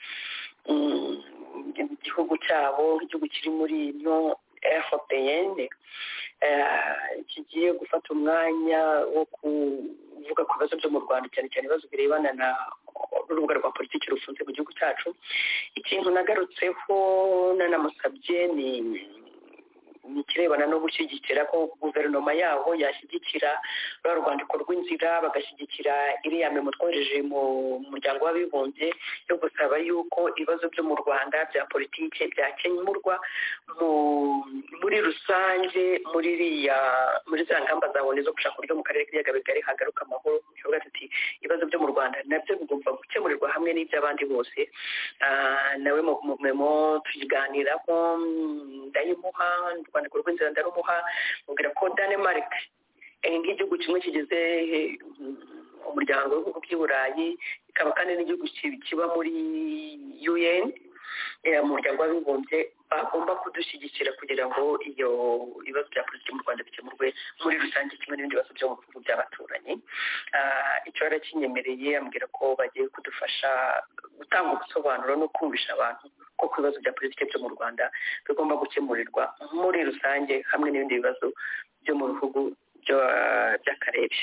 igihugu cyabo nk'igihugu kiri muri Union Européenne kigiye gufata umwanya wo kuvuga ku bibazo byo mu Rwanda, cyane cyane ibibazo birebana na urubuga rwa politiki rufunze mu gihugu cyacu. Ikintu nagarutseho nanamusabye ni ikirebana no gushyigikira ko guverinoma yabo yashyigikira rwandiko rw'inzira, bagashyigikira iriya memo twohereje mu muryango w'abibumbye yo gusaba yuko ibibazo byo mu Rwanda bya politiki byakemurwa muri rusange, muri za ngamba za ONU zo gushaka uburyo mu karere k'ibiyaga bigari hagaruka amahoro. Kivuga ati ibibazo byo mu Rwanda nabyo bigomba gukemurirwa hamwe n'iby'abandi bose. Nawe mu memo tuyiganiraho, ndayimuha urwandiko rw'inzira ndarumuha, mubwira ko Denmark nk'igihugu kimwe kigize umuryango w'ibihugu by'i Burayi, ikaba kandi n'igihugu kiba muri UN umuryango w'abibumbye, bagomba kudushyigikira kugira ngo iyo ibibazo bya politiki mu Rwanda bikemurwe muri rusange kimwe n'ibindi bibazo byo mu bihugu by'abaturanyi. Icyo yarakinyemereye, ambwira ko bagiye kudufasha gutanga ubusobanuro no kumvisha abantu ko ku bibazo bya politiki byo mu Rwanda bigomba gukemurirwa muri rusange hamwe n'ibindi bibazo byo mu bihugu by'akarere.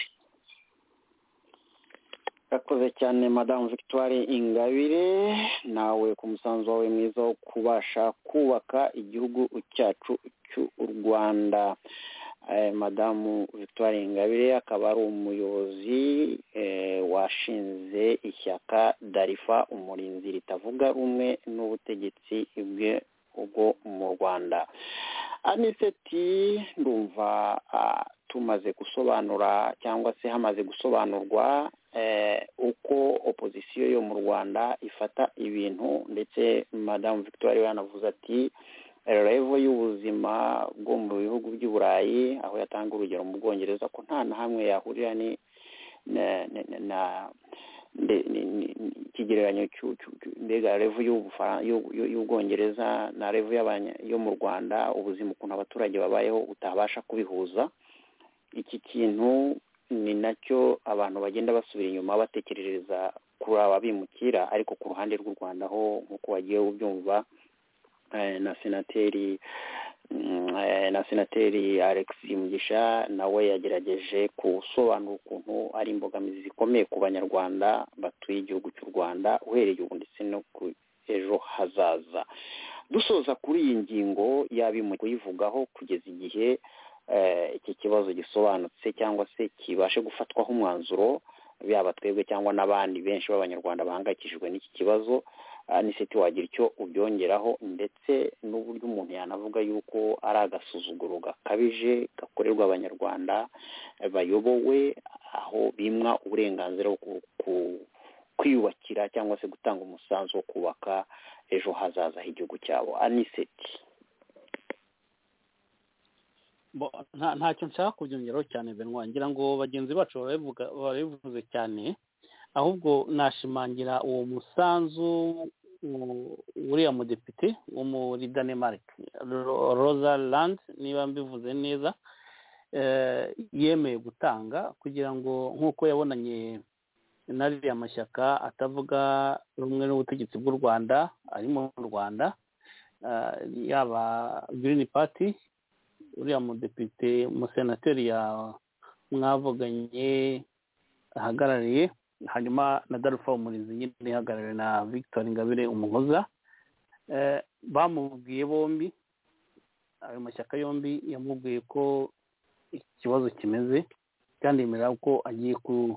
Urakoze cyane Madame Victoire Ingabire, nawe ku musanzu wawe mwiza wo kubasha kubaka igihugu cyacu cy'u Rwanda. Madamu Victoire Ingabire akaba ari umuyobozi washinze ishyaka Darifa umurinzi ritavuga rumwe n'ubutegetsi bwe ubwo mu Rwanda. Aniseti, ndumva tumaze gusobanura cyangwa se hamaze gusobanurwa uko opozisiyo yo mu Rwanda ifata ibintu, ndetse Madamu Victoire yanavuze ati revo y'ubuzima bwo mu bihugu by'i Burayi, aho yatanga urugero mu Bwongereza ko nta na hamwe yahurira ikigereranyo mbega revo y'Ubwongereza na revo yo mu Rwanda, ubuzima ukuntu abaturage babayeho utabasha kubihuza. Iki kintu ni nacyo abantu bagenda basubira inyuma batekerereza kuri aba bimukira, ariko ku ruhande rw'u Rwanda ho nk'uko wagiye ubyumva na senateri Alex Mugisha nawe yagerageje gusobanura ukuntu ari imbogamizi zikomeye ku banyarwanda batuye igihugu cy'u Rwanda uhereye ubu ndetse no ku ejo hazaza. Dusoza kuri iyi ngingo yabimu kuyivugaho kugeza igihe iki kibazo gisobanutse cyangwa se kibashe gufatwaho umwanzuro, byaba twebwe cyangwa n'abandi benshi b'abanyarwanda bahangayikishijwe n'iki kibazo. Aniseti, wagira icyo ubyongeraho, ndetse n'uburyo umuntu yanavuga yuko ari agasuzuguro gakabije gakorerwa abanyarwanda bayobowe, aho bimwa uburenganzira bwo kwiyubakira cyangwa se gutanga umusanzu wo kubaka ejo hazaza h'igihugu cyabo. Aniseti. ntacyo nshaka kubyongeraho cyane Benoît, ngira ngo bagenzi bacu barabivuze cyane, ahubwo nashimangira uwo musanzu uriya mudepite wo muri Denmark, Rosaland niba mbivuze neza, yemeye gutanga kugira ngo nk'uko yabonanye n'ariya mashyaka atavuga rumwe n'ubutegetsi bw'u Rwanda ari mu Rwanda, yaba Green Party uriya mudepite umusenateri mwavuganye ahagarariye, hanyuma na Darufa Umurizi nyine ihagarariwe na Victor Ingabire Umuhoza, bamubwiye bombi, ayo mashyaka yombi yamubwiye ko ikibazo kimeze kandi yemera ko agiye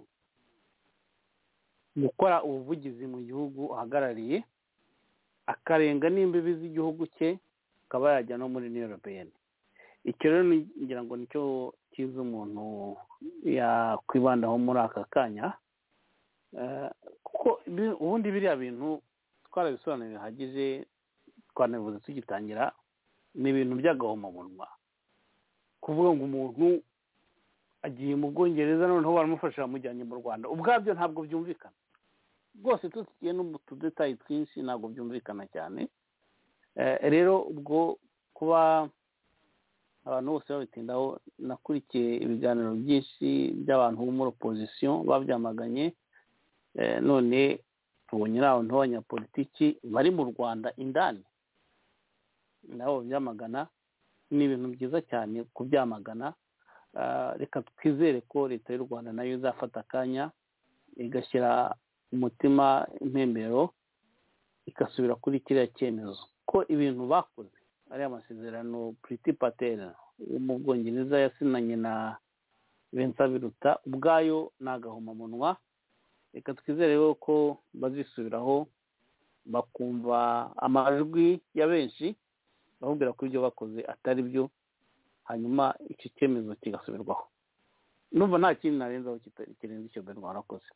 gukora ubuvugizi mu gihugu ahagarariye, akarenga n'imbibi z'igihugu cye akaba yajya no muri Union Européenne. Icyo rero ngira ngo nicyo cyiza umuntu yakwibandaho muri aka kanya, kuko ubundi biriya bintu twarabisobanuye bihagije, twanabivuze tugitangira, ni ibintu by'agahomamunwa. Kuvuga ngo umuntu agiye mu Bwongereza noneho baramufasha bamujyanye mu Rwanda, ubwabyo ntabwo byumvikana rwose, tugiye no mu tudetayi twinshi ntabwo byumvikana cyane. Rero ubwo kuba abantu bose babitindaho, nakurikiye ibiganiro byinshi by'abantu bo muri opposition babyamaganye, none tubonye n'abantu b'abanyapolitiki bari mu Rwanda indani nabo byamagana. Ni ibintu byiza cyane kubyamagana. Reka twizere ko leta y'u Rwanda nayo izafata akanya igashyira umutima impembero igasubira kuri kiriya cyemezo, ko ibintu bakoze ari amasezerano Priti Patel wo mu Bwongereza yasinanye na Vincent Biruta ubwayo ni agahomamunwa. Reka twizere ko bazisubiraho bakumva amajwi ya benshi bahubwira ko ibyo bakoze atari byo, hanyuma icyo cyemezo kigasubirwaho. Numva nta kintu narenzaho kirenze icyo Bernard warakoze.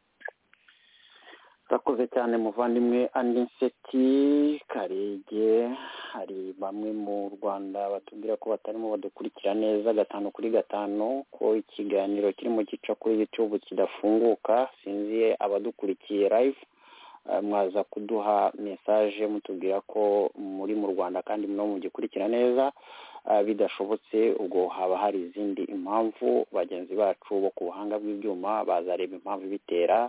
Urakoze cyane muvandimwe Aniseti Karege. Hari bamwe mu Rwanda batubwira ko batarimo badukurikira neza 5/5, ko ikiganiro kirimo gica kuri YouTube kidafunguka. Sinzi abadukurikiye live mwaza kuduha message mutubwira ko muri mu Rwanda kandi no mugikurikira neza. Bidashobotse ubwo haba hari izindi impamvu, bagenzi bacu bo ku buhanga bw'ibyuma bazareba impamvu bitera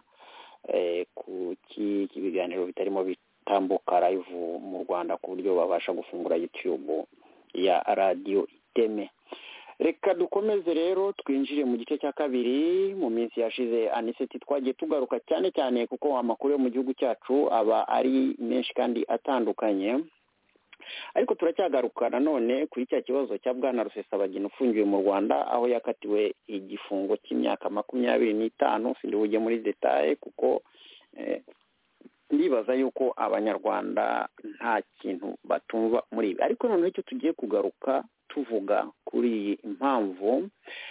ku ibiganiro bitarimo bitambuka live mu Rwanda ku buryo babasha gufungura YouTube ya Radio Iteme. Reka dukomeze rero twinjire mu gice cya kabiri. Mu minsi yashize Aniseti twagiye tugaruka cyane cyane kuko amakuru yo mu gihugu cyacu aba ari menshi kandi atandukanye, ariko turacyagaruka nanone kuri cya kibazo cya Bwana Rusesabagina ufungiwe mu Rwanda, aho yakatiwe igifungo cy'imyaka 25. Sindi bujye muri detail kuko ndibaza yuko abanyarwanda nta kintu batumva muri ibi, ariko noneho icyo tugiye kugaruka tuvuga kuri iyi impamvu,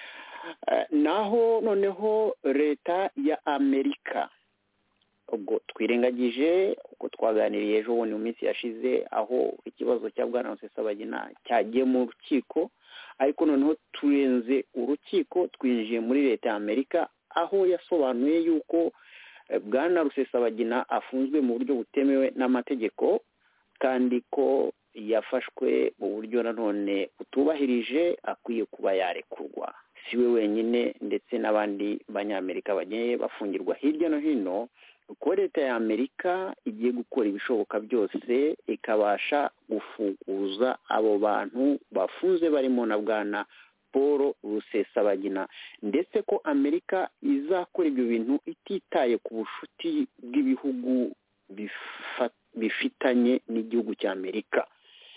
naho noneho leta ya Amerika, ubwo twirengagije uko twaganiriye ejo bundi mu minsi yashize, aho ikibazo cya Bwana Rusesabagina cyagiye mu rukiko, ariko noneho turenze urukiko twinjiye muri leta ya Amerika, aho yasobanuye yuko Bwana Rusesabagina afunzwe mu buryo butemewe n'amategeko kandi ko yafashwe mu buryo nanone butubahirije, akwiye kuba yarekurwa. Siwe wenyine ndetse n'abandi banyamerika bagiye bafungirwa hirya no hino, uko leta ya Amerika igiye gukora ibishoboka byose ikabasha gufunguza abo bantu bafunze barimo na Bwana Paul Rusesabagina, ndetse ko Amerika izakora ibyo bintu ititaye ku bushuti bw'ibihugu bifitanye n'igihugu cya Amerika.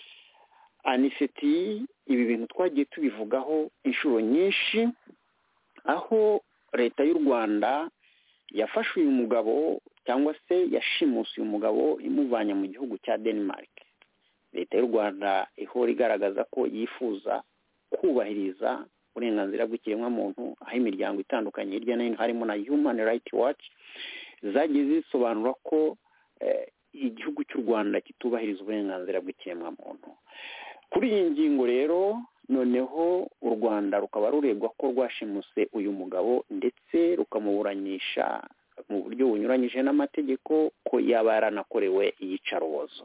Aniseti, ibi bintu twagiye tubivugaho inshuro nyinshi, aho leta y'u Rwanda yafashe uyu mugabo cyangwa se yashimuse uyu mugabo imuvanye mu gihugu cya Denmark. Leta y'u Rwanda ihora igaragaza ko yifuza kubahiriza uburenganzira bw'ikiremwamuntu, aho imiryango itandukanye hirya no hino harimo na Human Rights Watch zagiye zisobanura ko igihugu cy'u Rwanda kitubahiriza uburenganzira bw'ikiremwamuntu. Kuri iyi ngingo rero noneho u Rwanda rukaba ruregwa ko rwashimuse uyu mugabo ndetse rukamuburanisha mu buryo bunyuranyije n'amategeko ko yaba yaranakorewe iyicarubozo.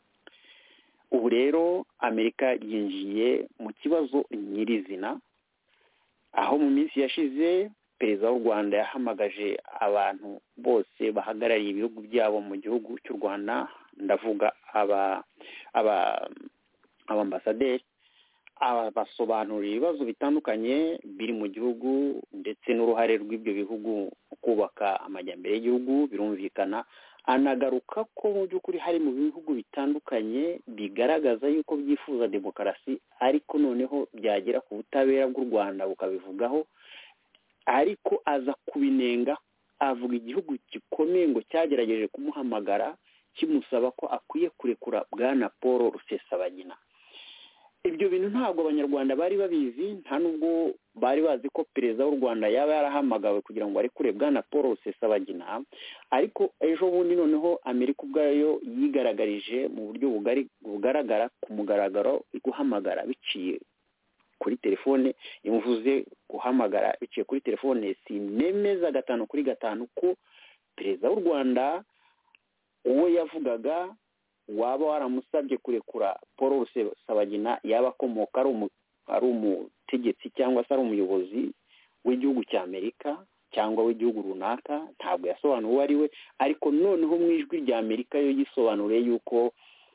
Ubu rero Amerika yinjiye mu kibazo nyirizina, aho mu minsi yashize perezida w'u Rwanda yahamagaje abantu bose bahagarariye ibihugu byabo mu gihugu cy'u Rwanda, ndavuga abambasaderi, basobanurira ibibazo bitandukanye biri mu gihugu ndetse n'uruhare rw'ibyo bihugu mu kubaka amajyambere y'igihugu. Birumvikana anagaruka ko mu by'ukuri hari mu bihugu bitandukanye bigaragaza yuko byifuza demokarasi ariko noneho byagera ku butabera bw'u Rwanda bukabivugaho, ariko aza kubinenga avuga igihugu gikomeye ngo cyagerageje kumuhamagara kimusaba ko akwiye kurekura Bwana Paul Rusesabagina. Ibyo bintu ntabwo abanyarwanda bari babizi, nta nubwo bari bazi ko perezida w'u Rwanda yaba yarahamagawe kugira ngo arekure Bwana Paul Rusesabagina, ariko ejo bundi noneho Amerika ubwayo yigaragarije mu buryo bugaragara ku mugaragaro guhamagara biciye kuri telefone. Imvuze guhamagara biciye kuri telefone, sinemeza 5/5 ko perezida w'u Rwanda uwo yavugaga waba waramusabye kurekura Paul Rusesabagina yaba akomoka ari umutegetsi cyangwa se ari umuyobozi w'igihugu cya Amerika cyangwa w'igihugu runaka. Ntabwo yasobanuye uwo ari we, ariko noneho mu ijwi rya Amerika yo yisobanuriye yuko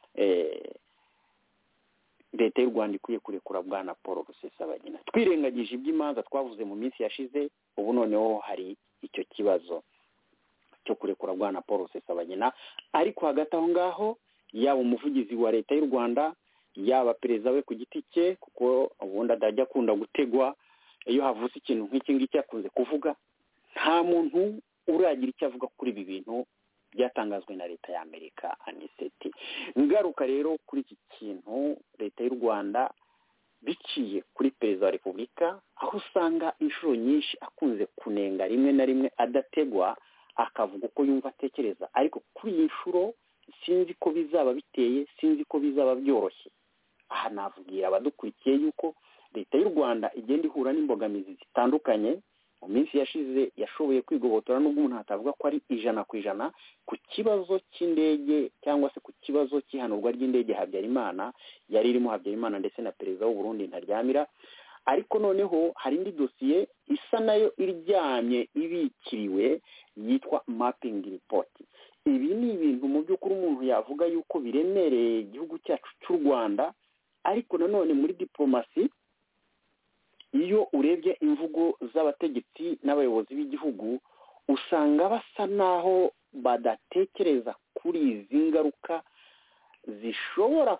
leta y'u Rwanda ikwiye kurekura Bwana Paul Rusesabagina. Twirengagije iby'imanza twavuze mu minsi yashize, ubu noneho hari icyo kibazo cyo kurekura Bwana Paul Rusesabagina. Ariko hagati aho ngaho yaba umuvugizi wa leta y'u Rwanda yaba perezida we ku giti cye, kuko ubundi adajya akunda gutegwa iyo havutse ikintu nk'iki ngiki akunze kuvuga, nta muntu uragira icyo avuga kuri ibi bintu byatangazwe na leta y'Amerika. Aniseti ngaruka rero kuri iki kintu leta y'u Rwanda biciye kuri perezida wa repubulika, aho usanga inshuro nyinshi akunze kunenga rimwe na rimwe adategwa akavuga uko yumva atekereza, ariko kuri iyi nshuro sinzi ko bizaba biteye, sinzi ko bizaba byoroshye. Aha navugira abadukurikiye yuko leta y'u Rwanda igenda ihura n'imbogamizi zitandukanye. Mu minsi yashize yashoboye kwigobotora n'ubwo umuntu atavuga ko ari 100% ku kibazo cy'indege cyangwa se ku kibazo cy'ihanurwa ry'indege Habyarimana, yari irimo Habyarimana ndetse na perezida w'u Burundi Ntaryamira. Ariko noneho hari indi dosiye isa nayo iryamye ibikiriwe yitwa mapping report. Ibi ni ibintu mu by'ukuri umuntu yavuga yuko biremereye igihugu cyacu cy'u Rwanda, ariko nanone muri diplomasi iyo urebye imvugo z'abategetsi n'abayobozi b'igihugu usanga basa naho badatekereza kuri izi ngaruka zishobora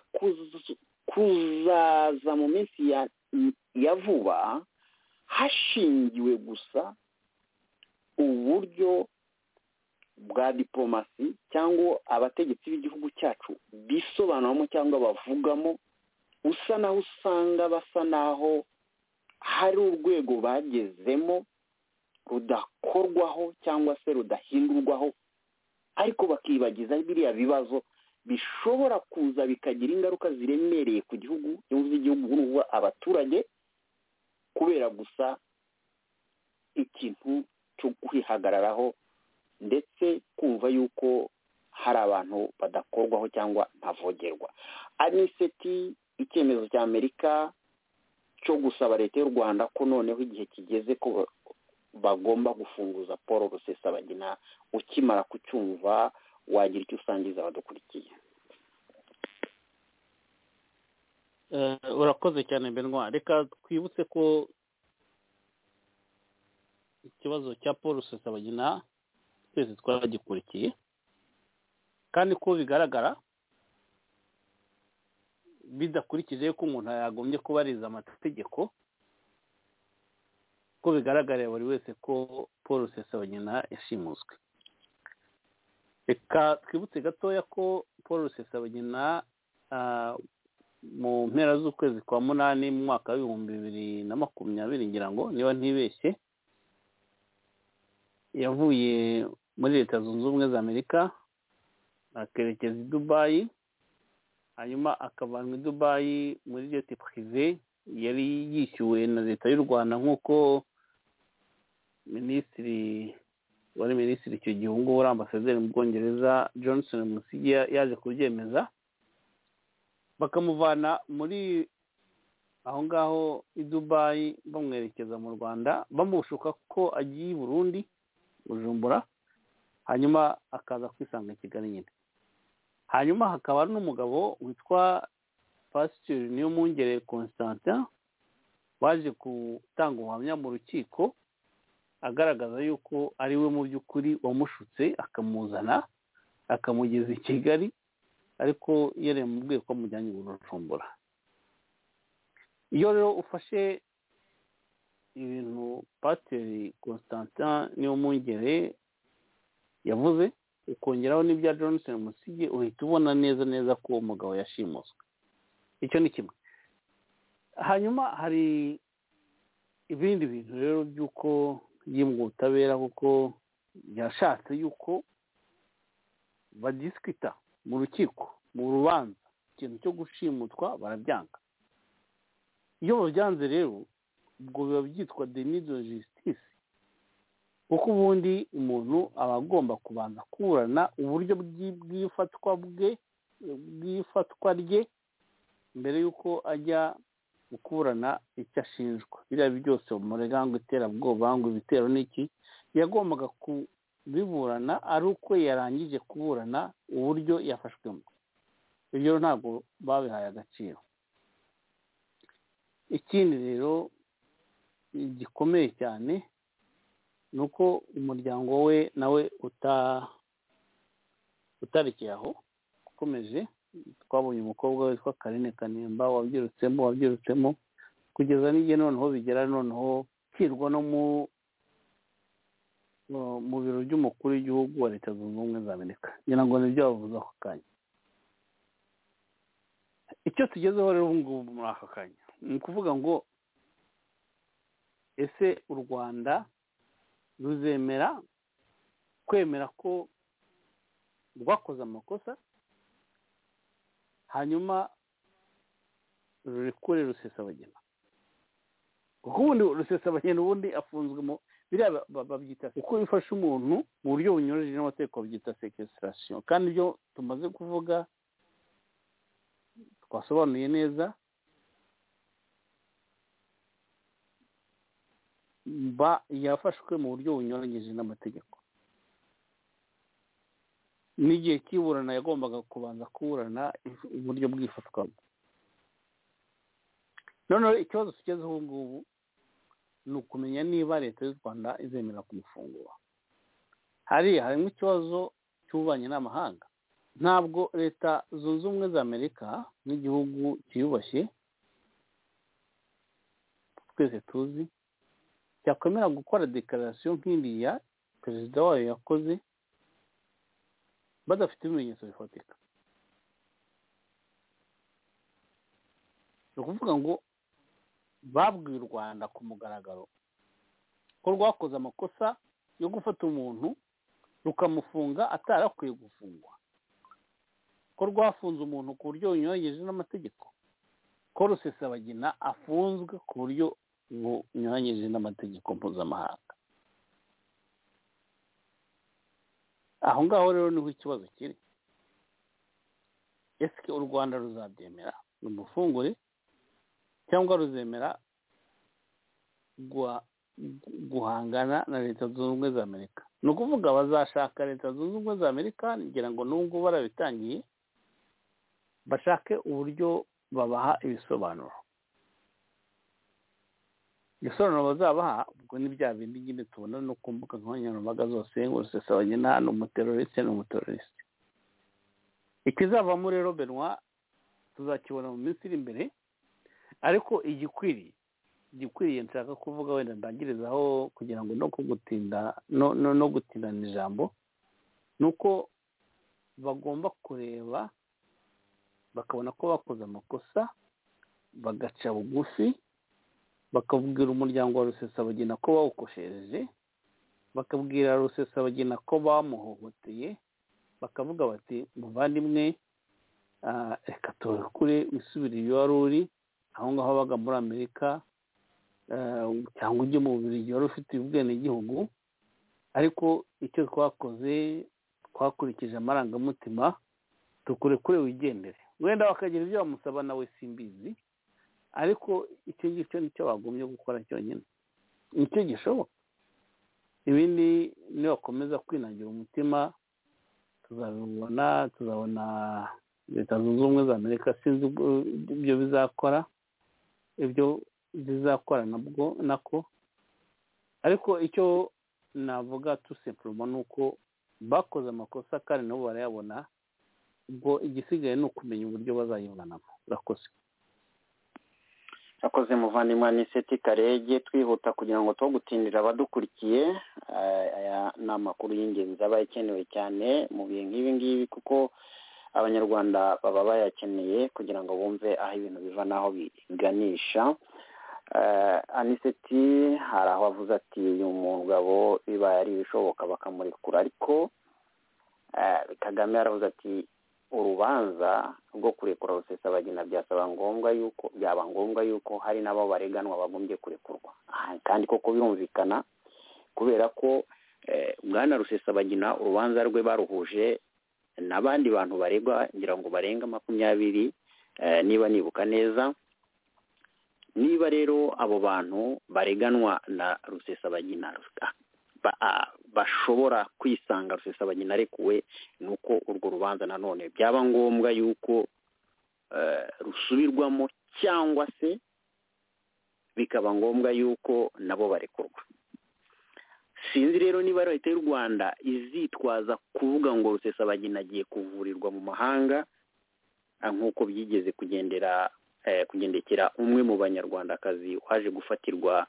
kuzaza mu minsi ya vuba, hashingiwe gusa uburyo bwa diplomasi cyangwa abategetsi b'igihugu cyacu bisobanuramo cyangwa bavugamo, usa naho usanga basa naho hari urwego bagezemo rudakorwaho cyangwa se rudahindurwaho, ariko bakibagiza biriya bibazo bishobora kuza bikagira ingaruka ziremereye ku gihugu, igihugu n'ubu abaturage, kubera gusa ikintu cyo kwihagararaho ndetse kumva yuko hari abantu badakorwaho cyangwa ntavogerwa. Aniseti icyemezo cya Amerika cyo gusaba leta y'u Rwanda ko noneho igihe kigeze ko bagomba gufunguza Paul Rusesabagina, ukimara kucyumva wagira icyo usangiza abadukurikiye? Urakoze cyane Benwa. Reka twibutse ko ikibazo cya Paul Rusesabagina twese twagikurikiye, kandi ko bigaragara bidakurikije ko umuntu yagombye kubariza amategeko, ko bigaragarira buri wese ko Paul Rusesabagina yashimuswe. Reka twibutse gatoya ko Paul Rusesabagina mu mpera z'ukwezi kwa munani mu mwaka wa 2020 ngira ngo niba ntibeshye, yavuye muri Leta Zunze Ubumwe za Amerika akerekeza i Dubai, hanyuma akavanwa i Dubai muri jet privé yari yishyuwe na leta y'u Rwanda, nk'uko minisitiri icyo gihugu wari ambasaderi mu Bwongereza Johnson Musigi yaje kubyemeza. Bakamuvana muri aho ngaho i Dubai bamwerekeza mu Rwanda, bamushuka ko agiye i Burundi Bujumbura, hanyuma akaza kwisanga i Kigali nyine. Hanyuma hakaba n'umugabo witwa pasiteri niyo mwungere Constantin waje gutanga ubuhamya mu rukiko agaragaza yuko ari we mu by'ukuri wamushutse akamuzana akamugeza i Kigali ariko yaremubwiye ko amujyanye Bujumbura. Iyo rero ufashe ibintu pasiteri Constantin niyo mwungere yavuze ukongeraho n'ibya Johnson Musige uhita ubona neza neza ko uwo mugabo yashimuswe. Icyo ni kimwe. Hanyuma hari ibindi bintu rero by'uko yimwe ubutabera kuko yashatse yuko badisikita mu rukiko mu rubanza ikintu cyo gushimutwa barabyanga. Iyo babyanze rero ubwo biba byitwa déni de justice kuko ubundi umuntu aba agomba kubanza kuburana uburyo bw'ifatwa rye mbere y'uko ajya gukurana icyo ashinjwa. Biriya byose umurega ngo iterabwoba ngo ibitero n'iki yagombaga kubiburana ari uko yarangije kuburana uburyo yafashwemo. Ibyo ntabwo babihaye agaciro. Ikindi rero gikomeye cyane ni uko umuryango we nawe utarekeye aho ukomeje. Twabonye umukobwa witwa Karine Kanimba wabyirutsemo kugeza n'igihe noneho bigera noneho kirwa no mu biro by'umukuru w'igihugu wa Leta Zunze Ubumwe za Amerika. ngira ngo nibyo bavuze ako kanya. Icyo tugezeho rero ubu ngubu muri aka kanya ni ukuvuga ngo ese u Rwanda ruzemera kwemera ko rwakoze amakosa hanyuma rurekure Rusesabagina? Kuko ubundi Rusesabagina ubundi afunzwe mu biriya babyita uko bifasha umuntu mu buryo bunyuranyije n'amategeko babyita sequestration, kandi ibyo tumaze kuvuga twasobanuye neza yafashwe mu buryo bunyuranyije n'amategeko. N'igihe kiburana yagombaga kubanza kuburana uburyo bw'ifatwamo. Noneho ikibazo tugezeho ubu ngubu ni ukumenya niba Leta y'u Rwanda izemera kumufungura. Harimo ikibazo cy'ububanyi n'amahanga. Ntabwo Leta Zunze Ubumwe za Amerika n'igihugu cyiyubashye twese tuzi cyakwemera gukora dekararasiyo nk'iriya perezida wayo yakoze badafite ibimenyetso bifatika. ni ukuvuga ngo babwiye u Rwanda ku mugaragaro ko rwakoze amakosa yo gufata umuntu rukamufunga atarakwiye gufungwa, ko rwafunze umuntu ku buryo bunyuranyije n'amategeko, ko Rusesabagina afunzwe ku buryo bunyuranyije n'amategeko mpuzamahanga. Aho ngaho rero niho ikibazo kiri. Ese u Rwanda ruzabyemera rumufungure cyangwa ruzemera guhangana na Leta Zunze Ubumwe za Amerika? Ni ukuvuga bazashaka Leta Zunze Ubumwe za Amerika, ngira ngo n'ubwo barabitangiye, bashake uburyo babaha ibisobanuro. Ibisobanuro bazabaha ubwo ni bya bindi nyine tubona no ku mbuga nkoranyambaga zose ngo Rusesabagina ni umuteroriste. Ikizavamo rero Benoit tuzakibona mu minsi iri imbere, ariko igikwiriye nshaka kuvuga wenda ndangirizaho kugira ngo no gutindana ijambo, ni uko bagomba kureba bakabona ko bakoze amakosa bagaca bugufi, bakabwira umuryango wa Rusesabagina ko bawukoshereje, bakabwira Rusesabagina ko bamuhohoteye, bakavuga bati muvandimwe reka turekure wisubire iyo wari uri aho ngaho wabaga muri Amerika cyangwa ujye mu Bubiligi wari ufite ubwenegihugu, ariko icyo twakoze twakurikije amarangamutima, tukurekure wigendere. Wenda bakagira ibyo bamusaba nawe simbizi, ariko icyo ngicyo nicyo bagombye gukora cyonyine, nicyo gishoboka. Ibindi nibakomeza kwinangira umutima tuzabona leta zunze ubumwe za amerika sinzi ibyo bizakora ibyo zizakora nako ariko icyo navuga tusempuruma ni uko bakoze amakosa kandi nabo barayabona ubwo igisigaye ni ukumenya uburyo bazayivanamo. Urakoze. Akoze muvandimwe Aniseti Karege, twihuta kugira ngo tugutindira abadukurikiye. Aya ni amakuru y'ingenzi aba akenewe cyane mu bihe nk'ibi ngibi kuko abanyarwanda baba bayakeneye kugira ngo bumve aho ibintu biva n'aho biganisha. Aniseti hari aho avuze ati uyu mugabo bibaye ari ibishoboka bakamurekura, ariko Kagame yaravuze ati urubanza rwo kurekura Rusesabagina byaba ngombwa yuko hari n'abo bareganwa bagombye kurekurwa. Kandi koko birumvikana kubera ko bwana Rusesabagina urubanza rwe baruhuje n'abandi bantu baregwa ngira ngo barenga 20 niba nibuka neza. Niba rero abo bantu bareganwa na Rusesabagina bashobora kwisanga Rusesabagina arekuwe, nuko urwo rubanza nanone byaba ngombwa yuko rusubirwamo cyangwa se bikaba ngombwa yuko nabo barekurwa. Sinzi rero niba leta y'u Rwanda izitwaza kuvuga ngo Rusesabagina agiye kuvurirwa mu mahanga nk'uko byigeze kugendekera umwe mu banyarwandakazi waje gufatirwa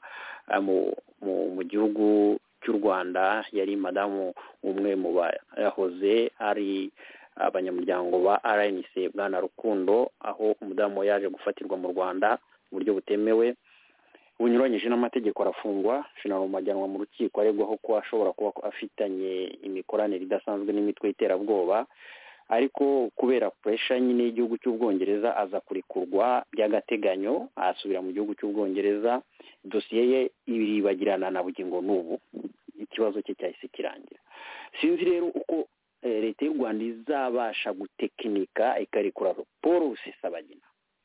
mu gihugu cy'u Rwanda, yari madamu umwe mu bahoze ari abanyamuryango ba RNC bwana Rukundo, aho umudamu yaje gufatirwa mu Rwanda mu buryo butemewe bunyuranyije n'amategeko, arafungwa finalomajyanwa mu rukiko aregwaho ko ashobora kuba afitanye imikoranire idasanzwe n'imitwe y'iterabwoba, ariko kubera pressure nyine y'igihugu cy'Ubwongereza aza kurekurwa by'agateganyo asubira mu gihugu cy'Ubwongereza. Dosiye ye iribagirana na bugingo n'ubu, ikibazo cye cyahise kirangira. Sinzi rero uko leta y'u Rwanda izabasha gutekinika ikarekura Paul Rusesabagina,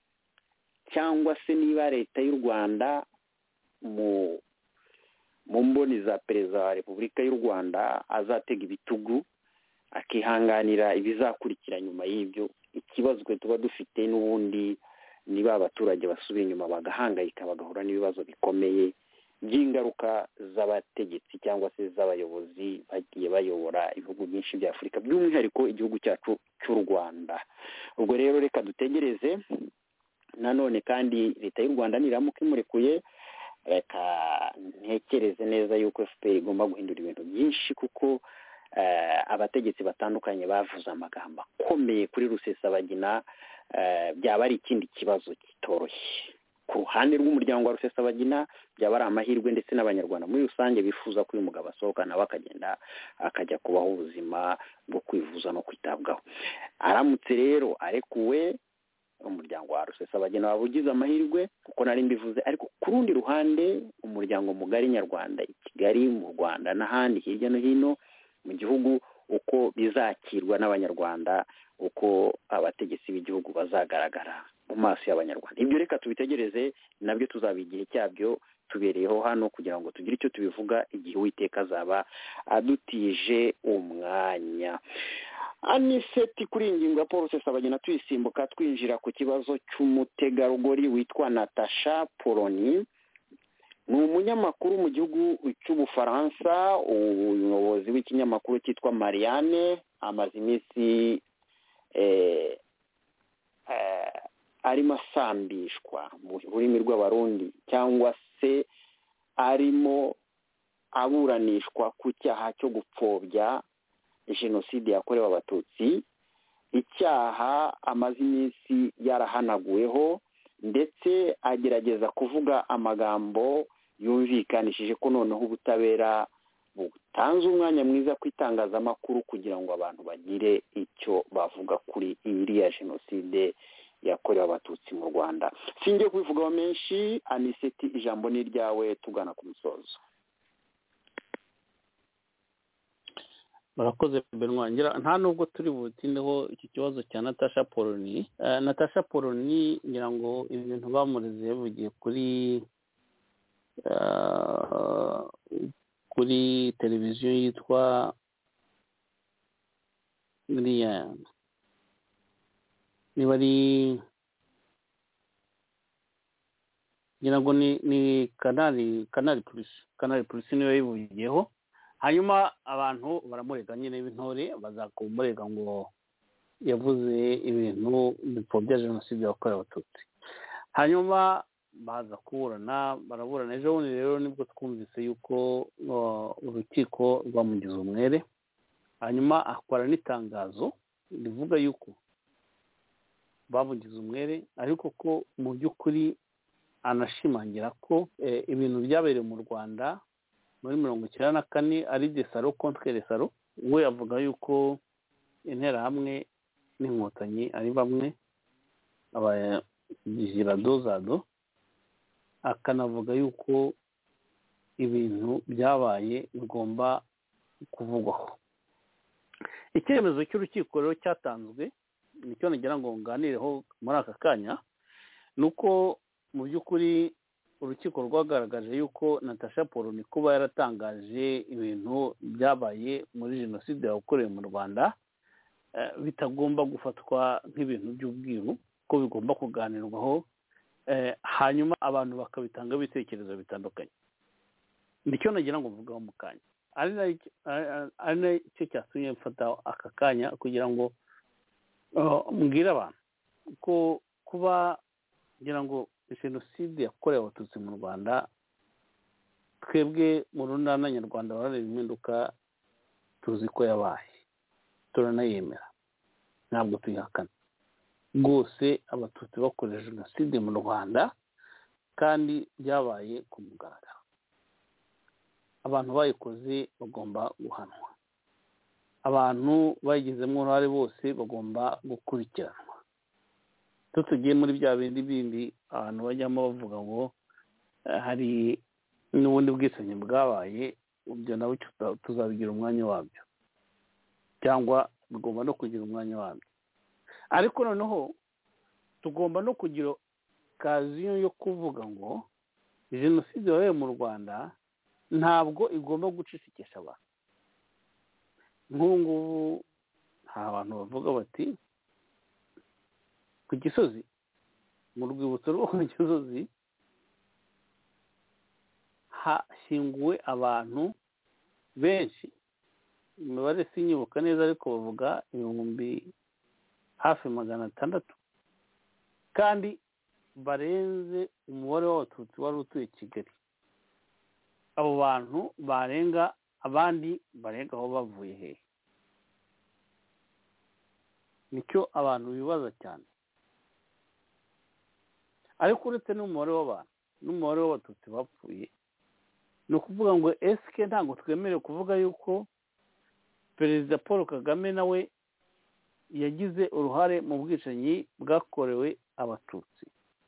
cyangwa se niba leta y'u Rwanda mu mboni za perezida wa Repubulika y'u Rwanda azatega ibitugu akihanganira ibizakurikira nyuma y'ibyo. Ikibazo tuba dufite n'ubundi niba abaturage basubira inyuma bagahangayika bagahura n'ibibazo bikomeye by'ingaruka z'abategetsi cyangwa se z'abayobozi bagiye bayobora ibihugu byinshi bya Afurika, by'umwihariko igihugu cyacu cy'u Rwanda. Ubwo rero reka dutegereze. Nanone kandi leta y'u Rwanda niramuka imurekuye, reka ntekereze neza yuko FPR igomba guhindura ibintu byinshi, kuko abategetsi batandukanye bavuze amagambo akomeye kuri Rusesabagina. Byaba ari ikindi kibazo kitoroshye ku ruhande rw'umuryango wa Rusesabagina, byaba ari amahirwe ndetse n'abanyarwanda muri rusange bifuza ko uyu mugabo asohoka nawe akajya kubaho ubuzima bwo kwivuza no kwitabwaho. Aramutse rero arekuwe, umuryango wa Rusesabagina wabugize amahirwe kuko nari mbivuze, ariko ku rundi ruhande umuryango mugari nyarwanda i Kigali, mu Rwanda n'ahandi hirya no hino mu gihugu, uko bizakirwa n'abanyarwanda, uko abategetsi b'igihugu bazagaragara mu maso y'abanyarwanda. Ibyo reka tubitegereze, nabyo tuzabigira icyabyo tubereyeho hano kugira ngo tugire icyo tubivuga igihe Uwiteka azaba adutije umwanya. Aniseti, kuri ingingo ya Paul Rusesabagina tuyisimbuka twinjira ku kibazo cy'umutegarugori witwa Natasha Polony. Ni umunyamakuru mu gihugu cy'Ubufaransa, umuyobozi w'ikinyamakuru cyitwa Marianne. Amaze iminsi arimo asambishwa mu rurimi rw'abarundi, cyangwa se arimo aburanishwa ku cyaha cyo gupfobya jenoside yakorewe Abatutsi, icyaha amaze iminsi yarahanaguweho, ndetse agerageza kuvuga amagambo yumvikanishije ko noneho ubutabera butanze umwanya mwiza ku itangazamakuru kugira ngo abantu bagire icyo bavuga kuri iriya jenoside yakorewe Abatutsi mu Rwanda. Singiye kubivugaho menshi. Aniseti, ijambo ni iryawe tugana ku musozo. Barakoze Bernwangira. Nta nubwo turi butindeho iki kibazo cya Natasha Polony. Natasha Polony ngira ngo ibintu bamureze yavugiye kuri televiziyo yitwa niba ari ngira ngo ni kanari polisi niyo yivugiyeho, hanyuma abantu baramurega nyine b'intore bazakumurega ngo yavuze ibintu bipfobya jenoside yakorewe abatutsi. Hanyuma baza kuburana, baraburana. Ejo bundi rero nibwo twumvise yuko urukiko rwamugize umwere, hanyuma akora n'itangazo rivuga yuko bamugize umwere, ariko ko mu by'ukuri anashimangira ko ibintu byabereye mu Rwanda muri 1994 ari desaro contre resaro. We avuga yuko interahamwe n'inkotanyi ari bamwe, abagira dozado, akanavuga yuko ibintu byabaye bigomba kuvugwaho. Icyemezo cy'urukiko rero cyatanzwe, nicyo nagira ngo nganireho muri aka kanya, ni uko mu by'ukuri urukiko rwagaragaje yuko Natasha Polony kuba yaratangaje ibintu byabaye muri jenoside yakorewe mu Rwanda bitagomba gufatwa nk'ibintu by'ubwiru, ko bigomba kuganirwaho, hanyuma abantu bakabitanga ibitekerezo bitandukanye. Nicyo nagira ngo mvugaho mu kanya, ari nacyo cyatumye mfata aka kanya kugira ngo mbwire abantu ko kuba ngira ngo jenoside yakorewe abatutsi mu Rwanda, twebwe mu runana nyarwanda baharanira impinduka tuzi ko yabaye, turanayemera, ntabwo tuyihakana rwose. Abatutsi bakoresha jenoside mu Rwanda kandi byabaye ku mugaragaro, abantu bayikoze bagomba guhanwa, abantu bayigizemo uruhare bose bagomba gukurikiranwa. Tugiye muri bya bindi abantu bajyamo bavuga ngo hari n'ubundi bwicanyi bwabaye, ibyo nabo tuzabigira umwanya wabyo, cyangwa bigomba no kugira umwanya wabyo. Ariko noneho tugomba no kugira okaziyo yo kuvuga ngo jenoside yabaye mu Rwanda ntabwo igomba gucecekesha abantu. Nk'ubu ngubu hari abantu bavuga bati ku Gisozi, mu rwibutso rwo ku Gisozi hashyinguwe abantu benshi, imibare sinyibuka neza ariko bavuga ibihumbi hafi 600, kandi barenze umubare w'abatutsi wari utuye Kigali. Abo bantu barenga, abandi barenga aho bavuye hehe? Nicyo abantu bibaza cyane. Ariko uretse n'umubare w'abantu n'umubare w'abatutsi bapfuye, ni ukuvuga ngo esike ntabwo twemerewe kuvuga yuko Perezida Paul Kagame nawe yagize uruhare mu bwicanyi bwakorewe abatutsi?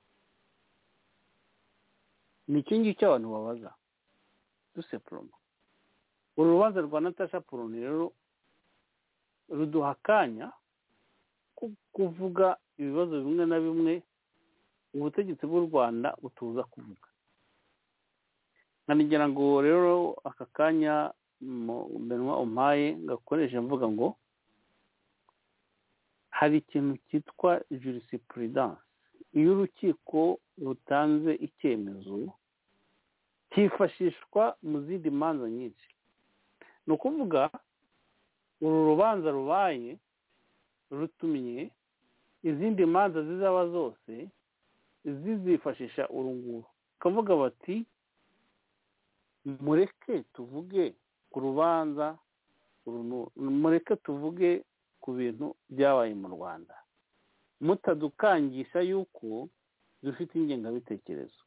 Ni iki ngiki abantu babaza dusepuroma. Uru rubanza rwa Natasha Polony rero ruduha akanya kuvuga ibibazo bimwe na bimwe ubutegetsi bw'u Rwanda butuza kuvuga. Nkanigira ngo rero aka kanya Benoît umpaye ngakoresha mvuga ngo hari ikintu cyitwa jurisprudence. Iyo urukiko rutanze icyemezo cyifashishwa mu zindi manza nyinshi. Ni ukuvuga uru rubanza rubaye rutumye izindi manza zizaba zose zizifashisha urunguru, kavuga bati mureke tuvuge ku rubanza, mureke tuvuge ku bintu byabaye mu Rwanda, mutadukangisha yuko dufite ingengabitekerezo.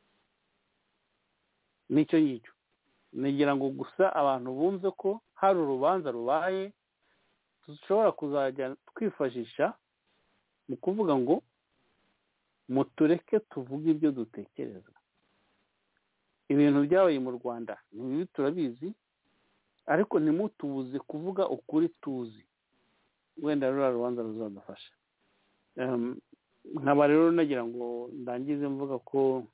Nicyo ngicyo nagira ngo gusa abantu bumve ko hari urubanza rubaye dushobora kuzajya twifashisha mu kuvuga ngo mutureke tuvuge ibyo dutekereza. Ibintu byabaye mu Rwanda ni bibi, turabizi, ariko ntimutubuze kuvuga ukuri tuzi. Wenda rero rubanza ruzadufasha. Nkaba rero nagira ngo ndangize mvuga ko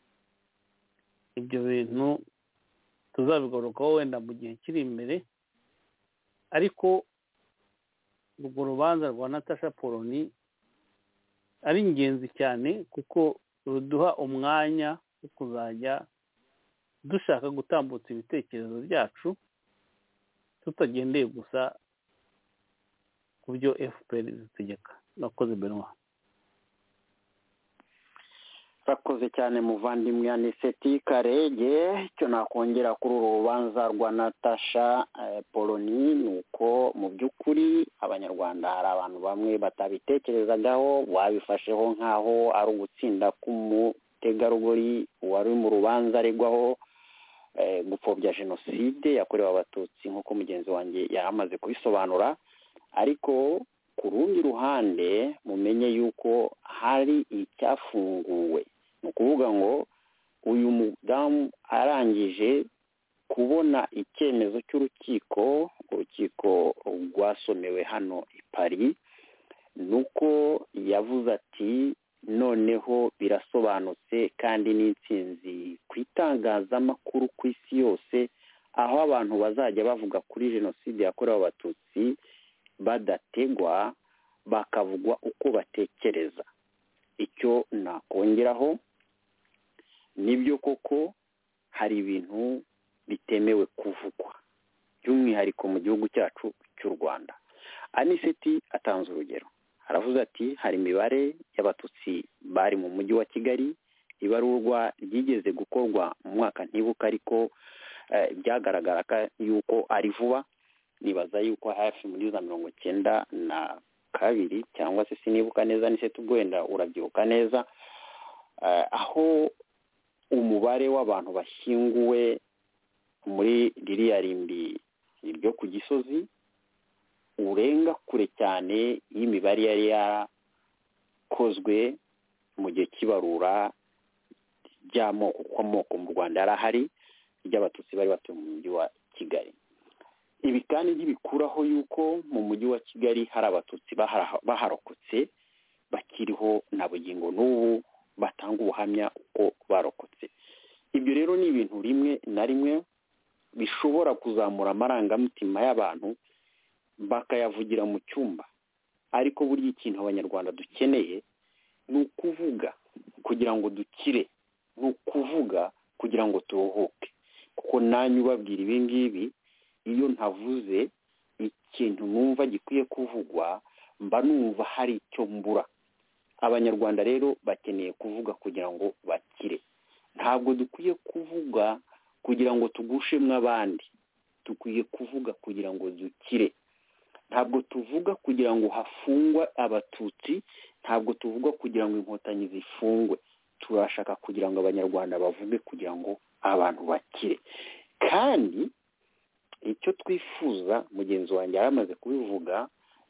ibyo bintu tuzabigarukaho wenda mu gihe kiri imbere, ariko urwo rubanza rwa Natasha Polony ari ingenzi cyane kuko ruduha umwanya wo kuzajya dushaka gutambutsa ibitekerezo byacu tutagendeye gusa ku byo fpr zitegeka. nakoze Benoit. Rakoze cyane muvandimwe Aniseti Karege. Icyo nakongera kuri uru rubanza rwa Natasha Poloni ni uko mu by'ukuri abanyarwanda hari abantu bamwe batabitekerezagaho, babifasheho nk'aho ari ugutsinda k'umutegarugori wari mu rubanza aregwaho gupfobya jenoside yakorewe abatutsi nk'uko mugenzi wanjye yari amaze kubisobanura. Ariko ku rundi ruhande mumenye yuko hari icyafunguwe. Ni ukuvuga ngo uyu mudamu arangije kubona icyemezo cy'urukiko, urukiko rwasomewe hano i Paris, nuko yavuze ati noneho birasobanutse kandi n'intsinzi ku itangazamakuru ku isi yose, aho abantu bazajya bavuga kuri jenoside yakorewe abatutsi badategwa, bakavugwa uko batekereza. Icyo nakongeraho nibyo koko hari ibintu bitemewe kuvugwa, by'umwihariko mu gihugu cyacu cy'u Rwanda. Aniseti atanze urugero, aravuze ati hari imibare y'abatutsi bari mu mujyi wa Kigali, ibarurwa ryigeze gukorwa mu mwaka ntibuka, ariko byagaragara yuko ari vuba. Nibaza yuko hafi muri za 92 cyangwa se sinibuka neza, Aniseti ubwo wenda urabyibuka neza, aho umubare w'abantu bashyinguwe muri ririya rimbi ryo ku Gisozi urenga kure cyane y'imibare yari yarakozwe mu gihe kibarura ry'amoko, kuko amoko mu Rwanda yari ahari ry'abatutsi bari batuye mu mujyi wa Kigali. Ibi kandi ntibikuraho yuko mu mujyi wa Kigali hari abatutsi baharokotse bakiriho na bugingo n'ubu batanga ubuhamya uko barokotse. Ibyo rero ni ibintu rimwe na rimwe bishobora kuzamura amarangamutima y'abantu bakayavugira mu cyumba. Ariko burya ikintu abanyarwanda dukeneye ni ukuvuga kugira ngo dukire, ni ukuvuga kugira ngo turuhuke. Kuko nanyu babwira ibi ngibi, iyo ntavuze ikintu numva gikwiye kuvugwa, mba numva hari icyo mbura. Abanyarwanda rero bakeneye kuvuga kugira ngo bakire. Ntabwo dukwiye kuvuga kugira ngo tugushemwe abandi, dukwiye kuvuga kugira ngo dukire. Ntabwo tuvuga kugira ngo hafungwe abatutsi, ntabwo tuvuga kugira ngo inkotanyi zifungwe. Turashaka kugira ngo abanyarwanda bavuge kugira ngo abantu bakire. Kandi icyo twifuza, mugenzi wanjye yaramaze kubivuga,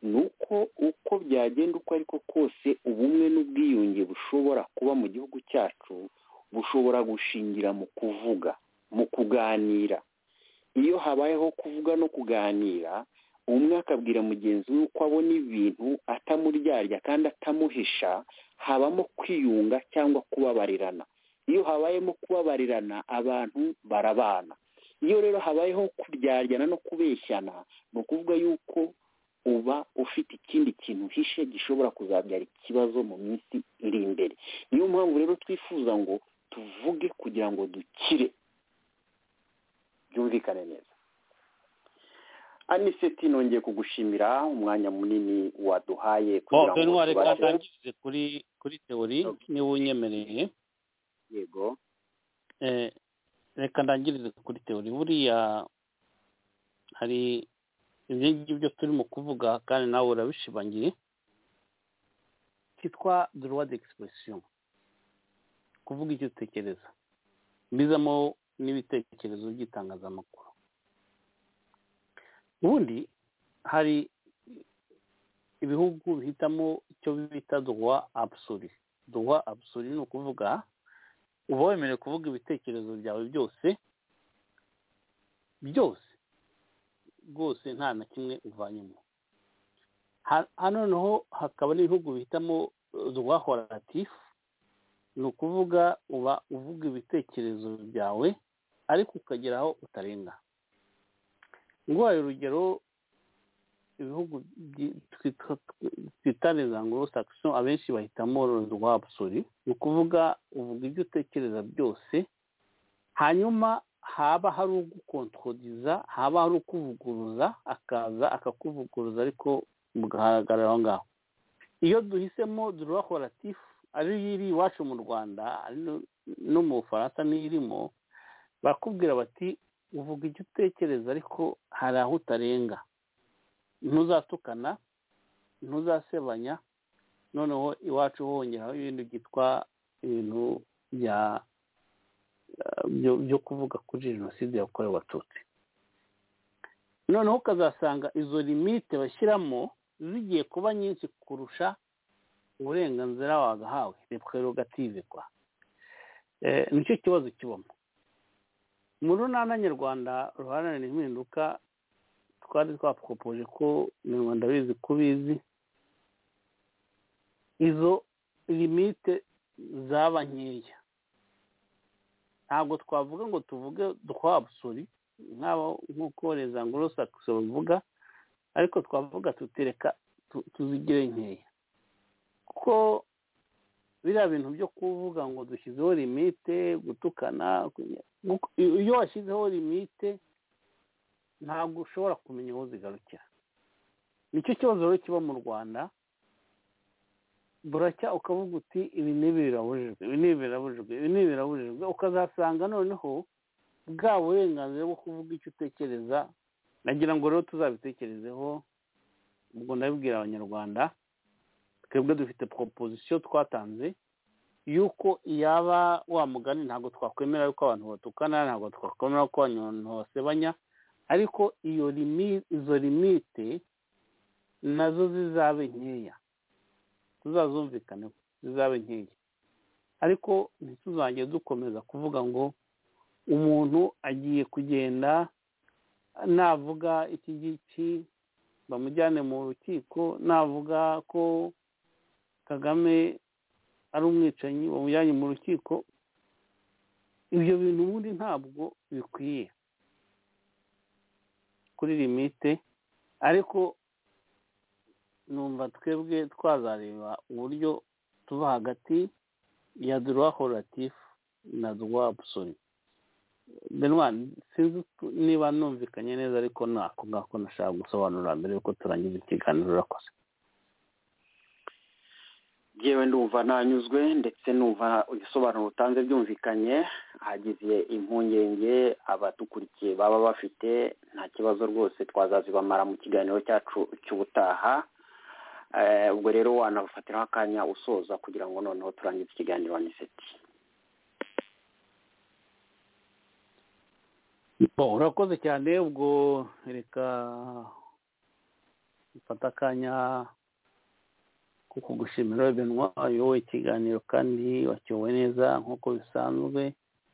uko byagenda uko ariko kose ubumwe n'ubwiyunge bushobora kuba mu gihugu cyacu bushobora gushingira mu kuvuga, mu kuganira. Iyo habayeho kuvuga no kuganira, umwe akabwira mugenzi we uko abona ibintu atamuryarya kandi atamuhisha, habamo kwiyunga cyangwa kubabarirana. Iyo habayemo kubabarirana, abantu barabana. Iyo rero habayeho kuryaryana no kubeshyana, ni ukuvuga yuko uba ufite ikindi kintu uhishe gishobora kuzabyara ikibazo mu minsi iri imbere. Niyo mpamvu rero twifuza ngo tuvuge kugira ngo dukire, byumvikane neza. Aniseti, nongeye kugushimira umwanya munini waduhaye kugira ngo reka ndangirize kuri teori niba unyemereye. Yego. Reka ndangirize kuri teori. Buriya hari ibyo ngibyo turimo kuvuga kandi nawe urabishimangiye, cyitwa droit d'expression, kuvuga icyo utekereza, bizamo n'ibitekerezo by'itangazamakuru. ubundi hari ibihugu bihitamo icyo bita droit absolu. Droit absolu ni ukuvuga uba wemerewe kuvuga ibitekerezo byawe byose rwose nta na kimwe uvanyemo. Hano noneho hakaba n'ibihugu bihitamo droit relatif, ni ukuvuga uba uvuga ibitekerezo byawe ariko ukagera aho utarenga. Nguhaye urugero, ibihugu twita les anglo-saxons abenshi bahitamo le droit absolu, ni ukuvuga uvuga ibyo utekereza byose, hanyuma haba hari ugukontrodiza, haba hari ukuvuguruza, akaza akakuvuguruza ariko mugahagarara aho ngaho. Iyo duhisemo droit relatif ari iri iwacu mu Rwanda no mu Bufaransa n'irimo, bakubwira bati uvuga icyo utekereza ariko hari aho utarenga, ntuzatukana, ntuzasebanya, noneho iwacu hongeraho ibintu byitwa ibintu byo kuvuga kuri jenoside yakorewe abatutsi. Noneho ukazasanga izo limite bashyiramo zigiye kuba nyinshi kurusha uburenganzira wagahawe, les prérogatives kwa. Nicyo kibazo kibamo. Mu runana nyarwanda ruharanira impinduka twari twapropoje ko mu Rwanda bizi kubizi izo limite zaba nkeya. Ntabwo twavuga ngo tuvuge droit absolu nk'uko les anglo-saxons bavuga, ariko twavuga tutereka tuzigire nkeya, kuko biriya bintu byo kuvuga ngo dushyizeho limite, gutukana, iyo washyizeho limite ntabwo ushobora kumenya aho zigarukira. Nicyo kibazo rero kiba mu Rwanda, buracya ukavuga uti ibi n'ibi birabujijwe, ibi n'ibi birabujijwe, ibi n'ibi birabujijwe, ukazasanga noneho bwa burenganzira bwo kuvuga icyo utekereza. Nagira ngo rero tuzabitekerezeho, ubwo ndabibwira abanyarwanda, twebwe dufite proposition twatanze yuko yaba wa mugani ntabwo twakwemera yuko abantu batukana, ntabwo twakwemera ko abantu basebanya, ariko izo limite nazo zizabe nkeya, tuzazumvikaneho zizabe nkeya, ariko ntituzajye dukomeza kuvuga ngo umuntu agiye kugenda navuga iki ngiki bamujyane mu rukiko, navuga ko Kagame ari umwicanyi bamujyanye mu rukiko. Ibyo bintu ubundi ntabwo bikwiye kuri limite, ariko numva twebwe twazareba uburyo tuba hagati ya droit relatif na droit absolu. Benoît, sinzi niba numvikanye neza, ariko nako ngako nashaka gusobanura mbere yuko turangiza ikiganiro. Urakoze. Yewe ndumva nanyuzwe, ndetse numva ibisobanuro utanze byumvikanye, hagize impungenge abadukurikiye baba bafite, nta kibazo rwose twazazibamara mu kiganiro cyacu cy'ubutaha. Ubwo rero wanafatiraho akanya usoza kugira ngo noneho turangize ikiganiro Aniseti. Urakoze cyane. Ubwo reka mfata akanya ko kugushimira Benoît, wowe ikiganiro kandi wakiyoboye neza nk'uko bisanzwe.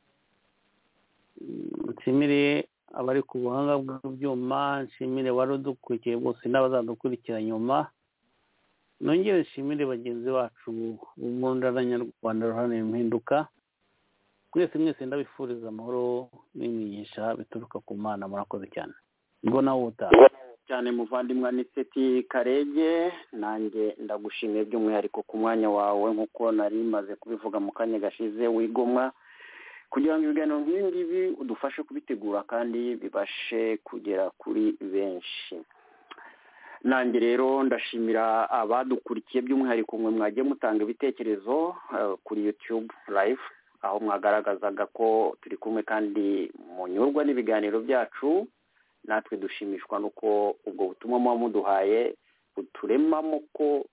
Nshimire abari ku buhanga bw'ibyuma, nshimire wari udukurikiye bose n'abazadukurikira nyuma, nongere nshimire bagenzi bacu mu Runana Nyarwanda ruharanira impinduka. Mwese ndabifuriza amahoro n'imigisha bituruka ku Mana. Murakoze cyane. Ngo nawe utaha cyane muvandimwe Aniseti Karege, nanjye ndagushimiye by'umwihariko ku mwanya wawe, nk'uko nari maze kubivuga mu kanya gashize, wigomwa kugira ngo ibiganiro nk'ibi ngibi udufashe kubitegura kandi bibashe kugera kuri benshi. Nanjye rero ndashimira abadukurikiye, by'umwihariko mwe mwagiye mutanga ibitekerezo kuri YouTube live, aho mwagaragazaga ko turi kumwe kandi munyurwa n'ibiganiro byacu. Natwe dushimishwa nuko ubwo butumwa muba muduhaye buturemamo ko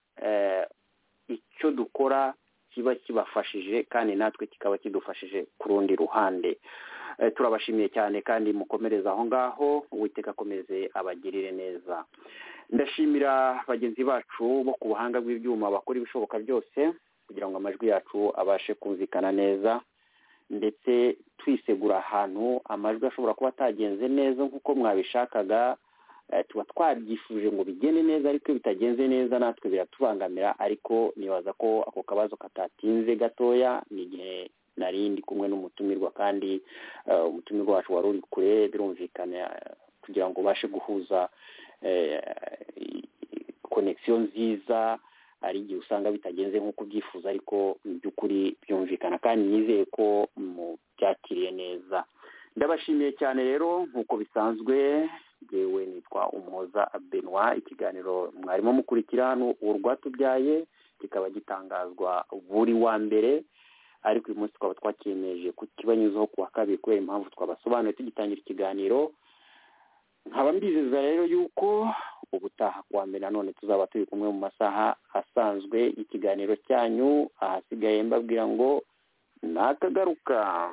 icyo dukora kiba kibafashije kandi natwe kikaba kidufashije ku rundi ruhande. Turabashimiye cyane kandi mukomereza aho ngaho, Uwiteka akomeze abagirire neza. Ndashimira bagenzi bacu bo ku buhanga bw'ibyuma bakora ibishoboka byose kugira ngo amajwi yacu abashe kumvikana neza, ndetse twisegura ahantu amajwi ashobora kuba atagenze neza nk'uko mwabishakaga. Tuba twabyifuje ngo bigende neza, ariko bitagenze neza natwe biratubangamira, ariko nibaza ko ako kabazo katatinze gatoya. Ni igihe nari ndi kumwe n'umutumirwa, kandi umutumirwa wacu wari uri kure, birumvikana kugira ngo ubashe guhuza konegisiyo nziza, hari igihe usanga bitagenze nk'uko ubyifuza, ariko mu by'ukuri byumvikana kandi nizeye ko byakiriye neza. Ndabashimiye cyane rero nk'uko bisanzwe, yewe nitwa Umuhoza Benoit. Ikiganiro mwarimo mukurikira hano Urwatubyaye kikaba gitangazwa buri wa mbere, ariko uyu munsi twaba twakemeje kukibanyuzaho ku wa kabiri kubera impamvu twabasobanuye tugitangira ikiganiro. Nkaba mbizeza rero yuko ubutaha kuwa mbere nanone tuzaba turi kumwe mu masaha asanzwe ikiganiro cyanyu. Ahasigaye mbabwira ngo nakagaruka.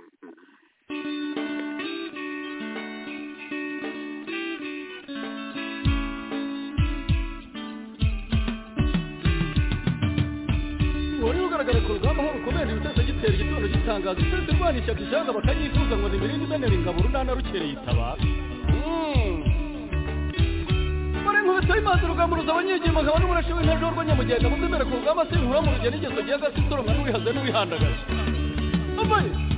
wari ugaragara ku rugamba aho rukomeje ibitese gitera igitondo gitangaza itese rwanishaga ishyanga bakanyifuza ngo nimirinde imenera ingabo runana rukereye itabara. muri nkubito y'imanza urugambo ruzaba nyigima nkaba n'umurashi w'intajoro rw'anyamugenda muzemere ku rugamba se inkura mu rugendo ingeso gihe agasitoro nka n'uwihaze n'uwihandagaje.